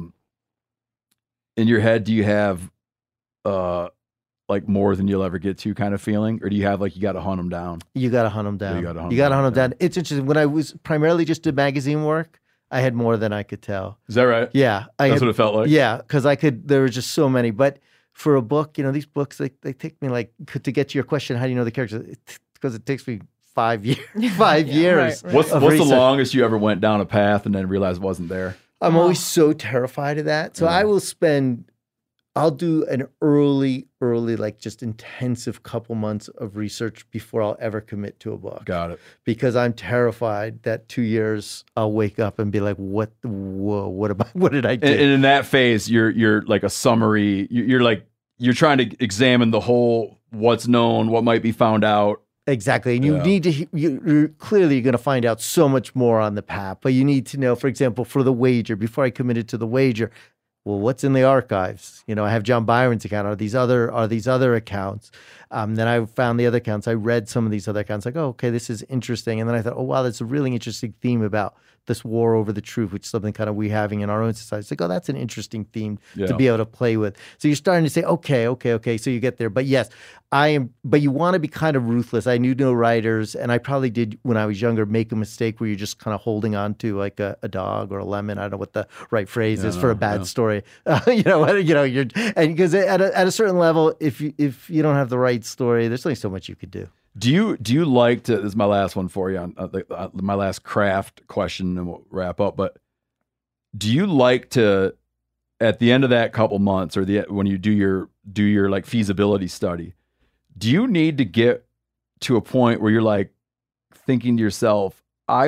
like more than you'll ever get to kind of feeling, or do you have like you got to hunt them down? You got to hunt them down. You got to hunt them down. It's interesting. When I was primarily just did magazine work, I had more than I could tell. Is that right? Yeah, that's what it felt like. Yeah, because there were just so many. But for a book, these books they take me like to get to your question. How do you know the characters? Because it takes me 5 years. 5 years. Right. What's the longest you ever went down a path and then realized it wasn't there? I'm always so terrified of that. So I'll do an early, like just intensive couple months of research before I'll ever commit to a book. Got it. Because I'm terrified that 2 years I'll wake up and be like, what did I do? And in that phase, you're like a summary. You're trying to examine the whole, what's known, what might be found out. Exactly. And you need to, you're clearly going to find out so much more on the path, but you need to know, for example, for The Wager, before I committed to The Wager, well, what's in the archives? I have John Byron's account. Are these other accounts? Then I found the other accounts. I read some of these other accounts. Like, oh, okay, this is interesting. And then I thought, oh, wow, that's a really interesting theme about this war over the truth, which is something kind of we having in our own society. It's like, oh, that's an interesting theme to be able to play with. So you're starting to say, okay. So you get there. But yes, but you want to be kind of ruthless. I knew no writers, and I probably did when I was younger make a mistake where you're just kind of holding on to like a dog or a lemon. I don't know what the right phrase is for a bad story. You're because at a certain level, if you don't have the right story, there's only so much you could do. Do you like to? This is my last one for you on my last craft question, and we'll wrap up. But do you like to, at the end of that couple months, or when you do your like feasibility study, do you need to get to a point where you're like thinking to yourself,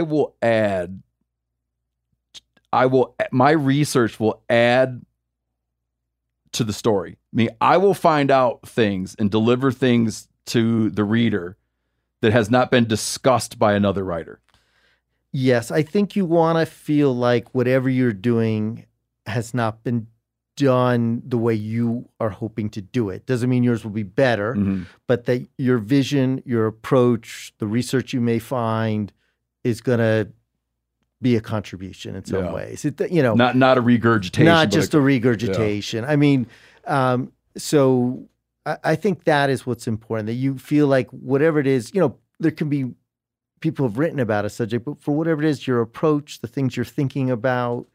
my research will add to the story. I mean, I will find out things and deliver things to the reader that has not been discussed by another writer. Yes, I think you want to feel like whatever you're doing has not been done the way you are hoping to do it. Doesn't mean yours will be better, but that your vision, your approach, the research you may find is going to be a contribution in some ways. Not a regurgitation. Not just a regurgitation. Yeah. I mean, so I think that is what's important, that you feel like whatever it is, there can be people have written about a subject, but for whatever it is, your approach, the things you're thinking about,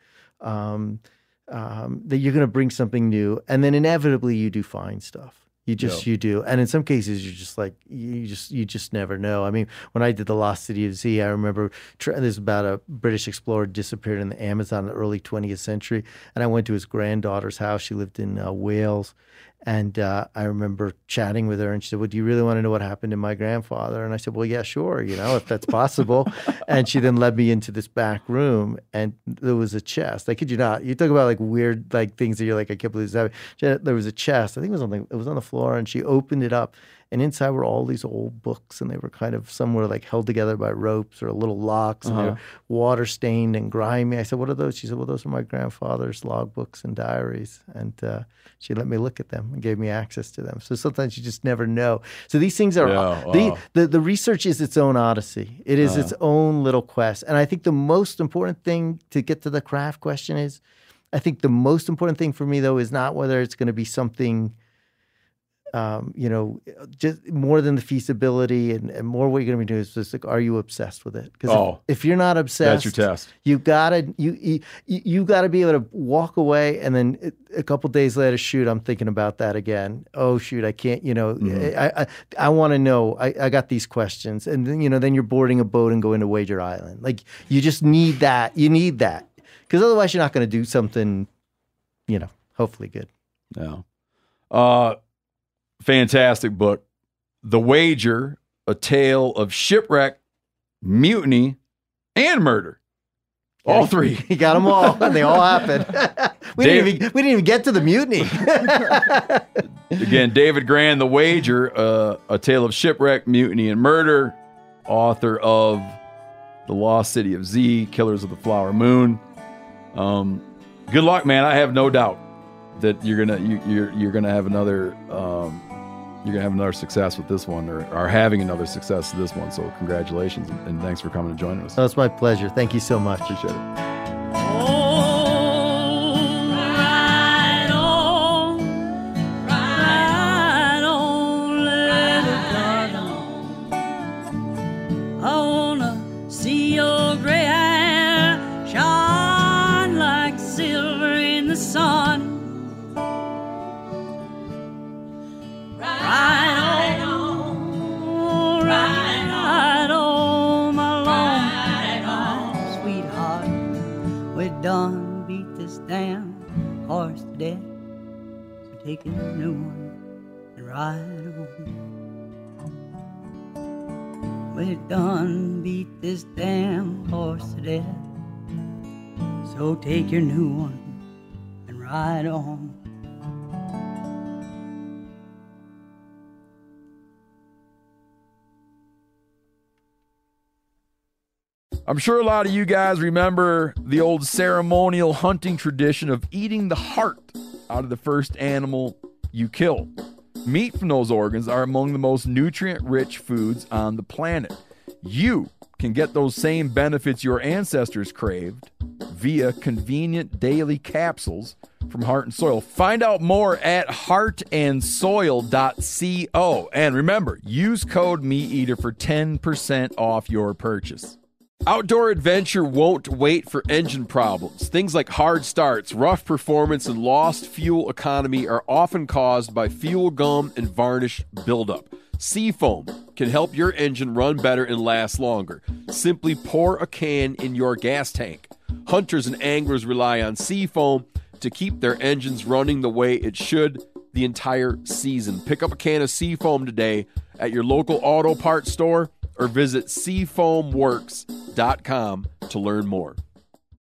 that you're going to bring something new. And then inevitably you do find stuff. You do. And in some cases, you're just like, you just never know. I mean, when I did The Lost City of Z, I remember there's about a British explorer disappeared in the Amazon in the early 20th century. And I went to his granddaughter's house. She lived in Wales. And I remember chatting with her, and she said, well, do you really want to know what happened to my grandfather? And I said, well, yeah, sure, if that's possible. And she then led me into this back room, and there was a chest. I kid you not. You talk about like weird like things that you're like, I can't believe this happened. There was a chest. I think it was on the floor, and she opened it up, And inside were all these old books, and they were kind of somewhere like held together by ropes or little locks, and they were water stained and grimy. I said, "What are those?" She said, "Well, those are my grandfather's logbooks and diaries." And she let me look at them and gave me access to them. So sometimes you just never know. So these things are the research is its own odyssey. It is its own little quest. And I think the most important thing to get to the craft question is, I think the most important thing for me though is not whether it's going to be something. Just more than the feasibility and more what you're going to be doing is just like, are you obsessed with it? Because if you're not obsessed, that's your test. You gotta be able to walk away, and then a couple days later, shoot, I'm thinking about that again. Oh shoot, I can't. I want to know. I got these questions, and then then you're boarding a boat and going to Wager Island. Like you just need that. You need that because otherwise you're not going to do something. Hopefully good. Yeah. Fantastic book, The Wager, A Tale of Shipwreck, Mutiny, and Murder. All three. You got them all, and they all happened. We didn't even get to the mutiny. Again, David Grann, The Wager, A Tale of Shipwreck, Mutiny, and Murder, author of The Lost City of Z, Killers of the Flower Moon. Good luck, man. I have no doubt that you're gonna have another success with this one, or are having another success with this one. So congratulations, and thanks for coming and joining us. Oh, it's my pleasure. Thank you so much. Appreciate it. Done beat this damn horse to death, so take a new one and ride on. We're done beat this damn horse to death, so take your new one and ride on. I'm sure a lot of you guys remember the old ceremonial hunting tradition of eating the heart out of the first animal you kill. Meat from those organs are among the most nutrient-rich foods on the planet. You can get those same benefits your ancestors craved via convenient daily capsules from Heart and Soil. Find out more at heartandsoil.co. And remember, use code MeatEater for 10% off your purchase. Outdoor adventure won't wait for engine problems. Things like hard starts, rough performance, and lost fuel economy are often caused by fuel gum and varnish buildup. Seafoam can help your engine run better and last longer. Simply pour a can in your gas tank. Hunters and anglers rely on Seafoam to keep their engines running the way it should the entire season. Pick up a can of Seafoam today at your local auto parts store or visit seafoamworks.com to learn more.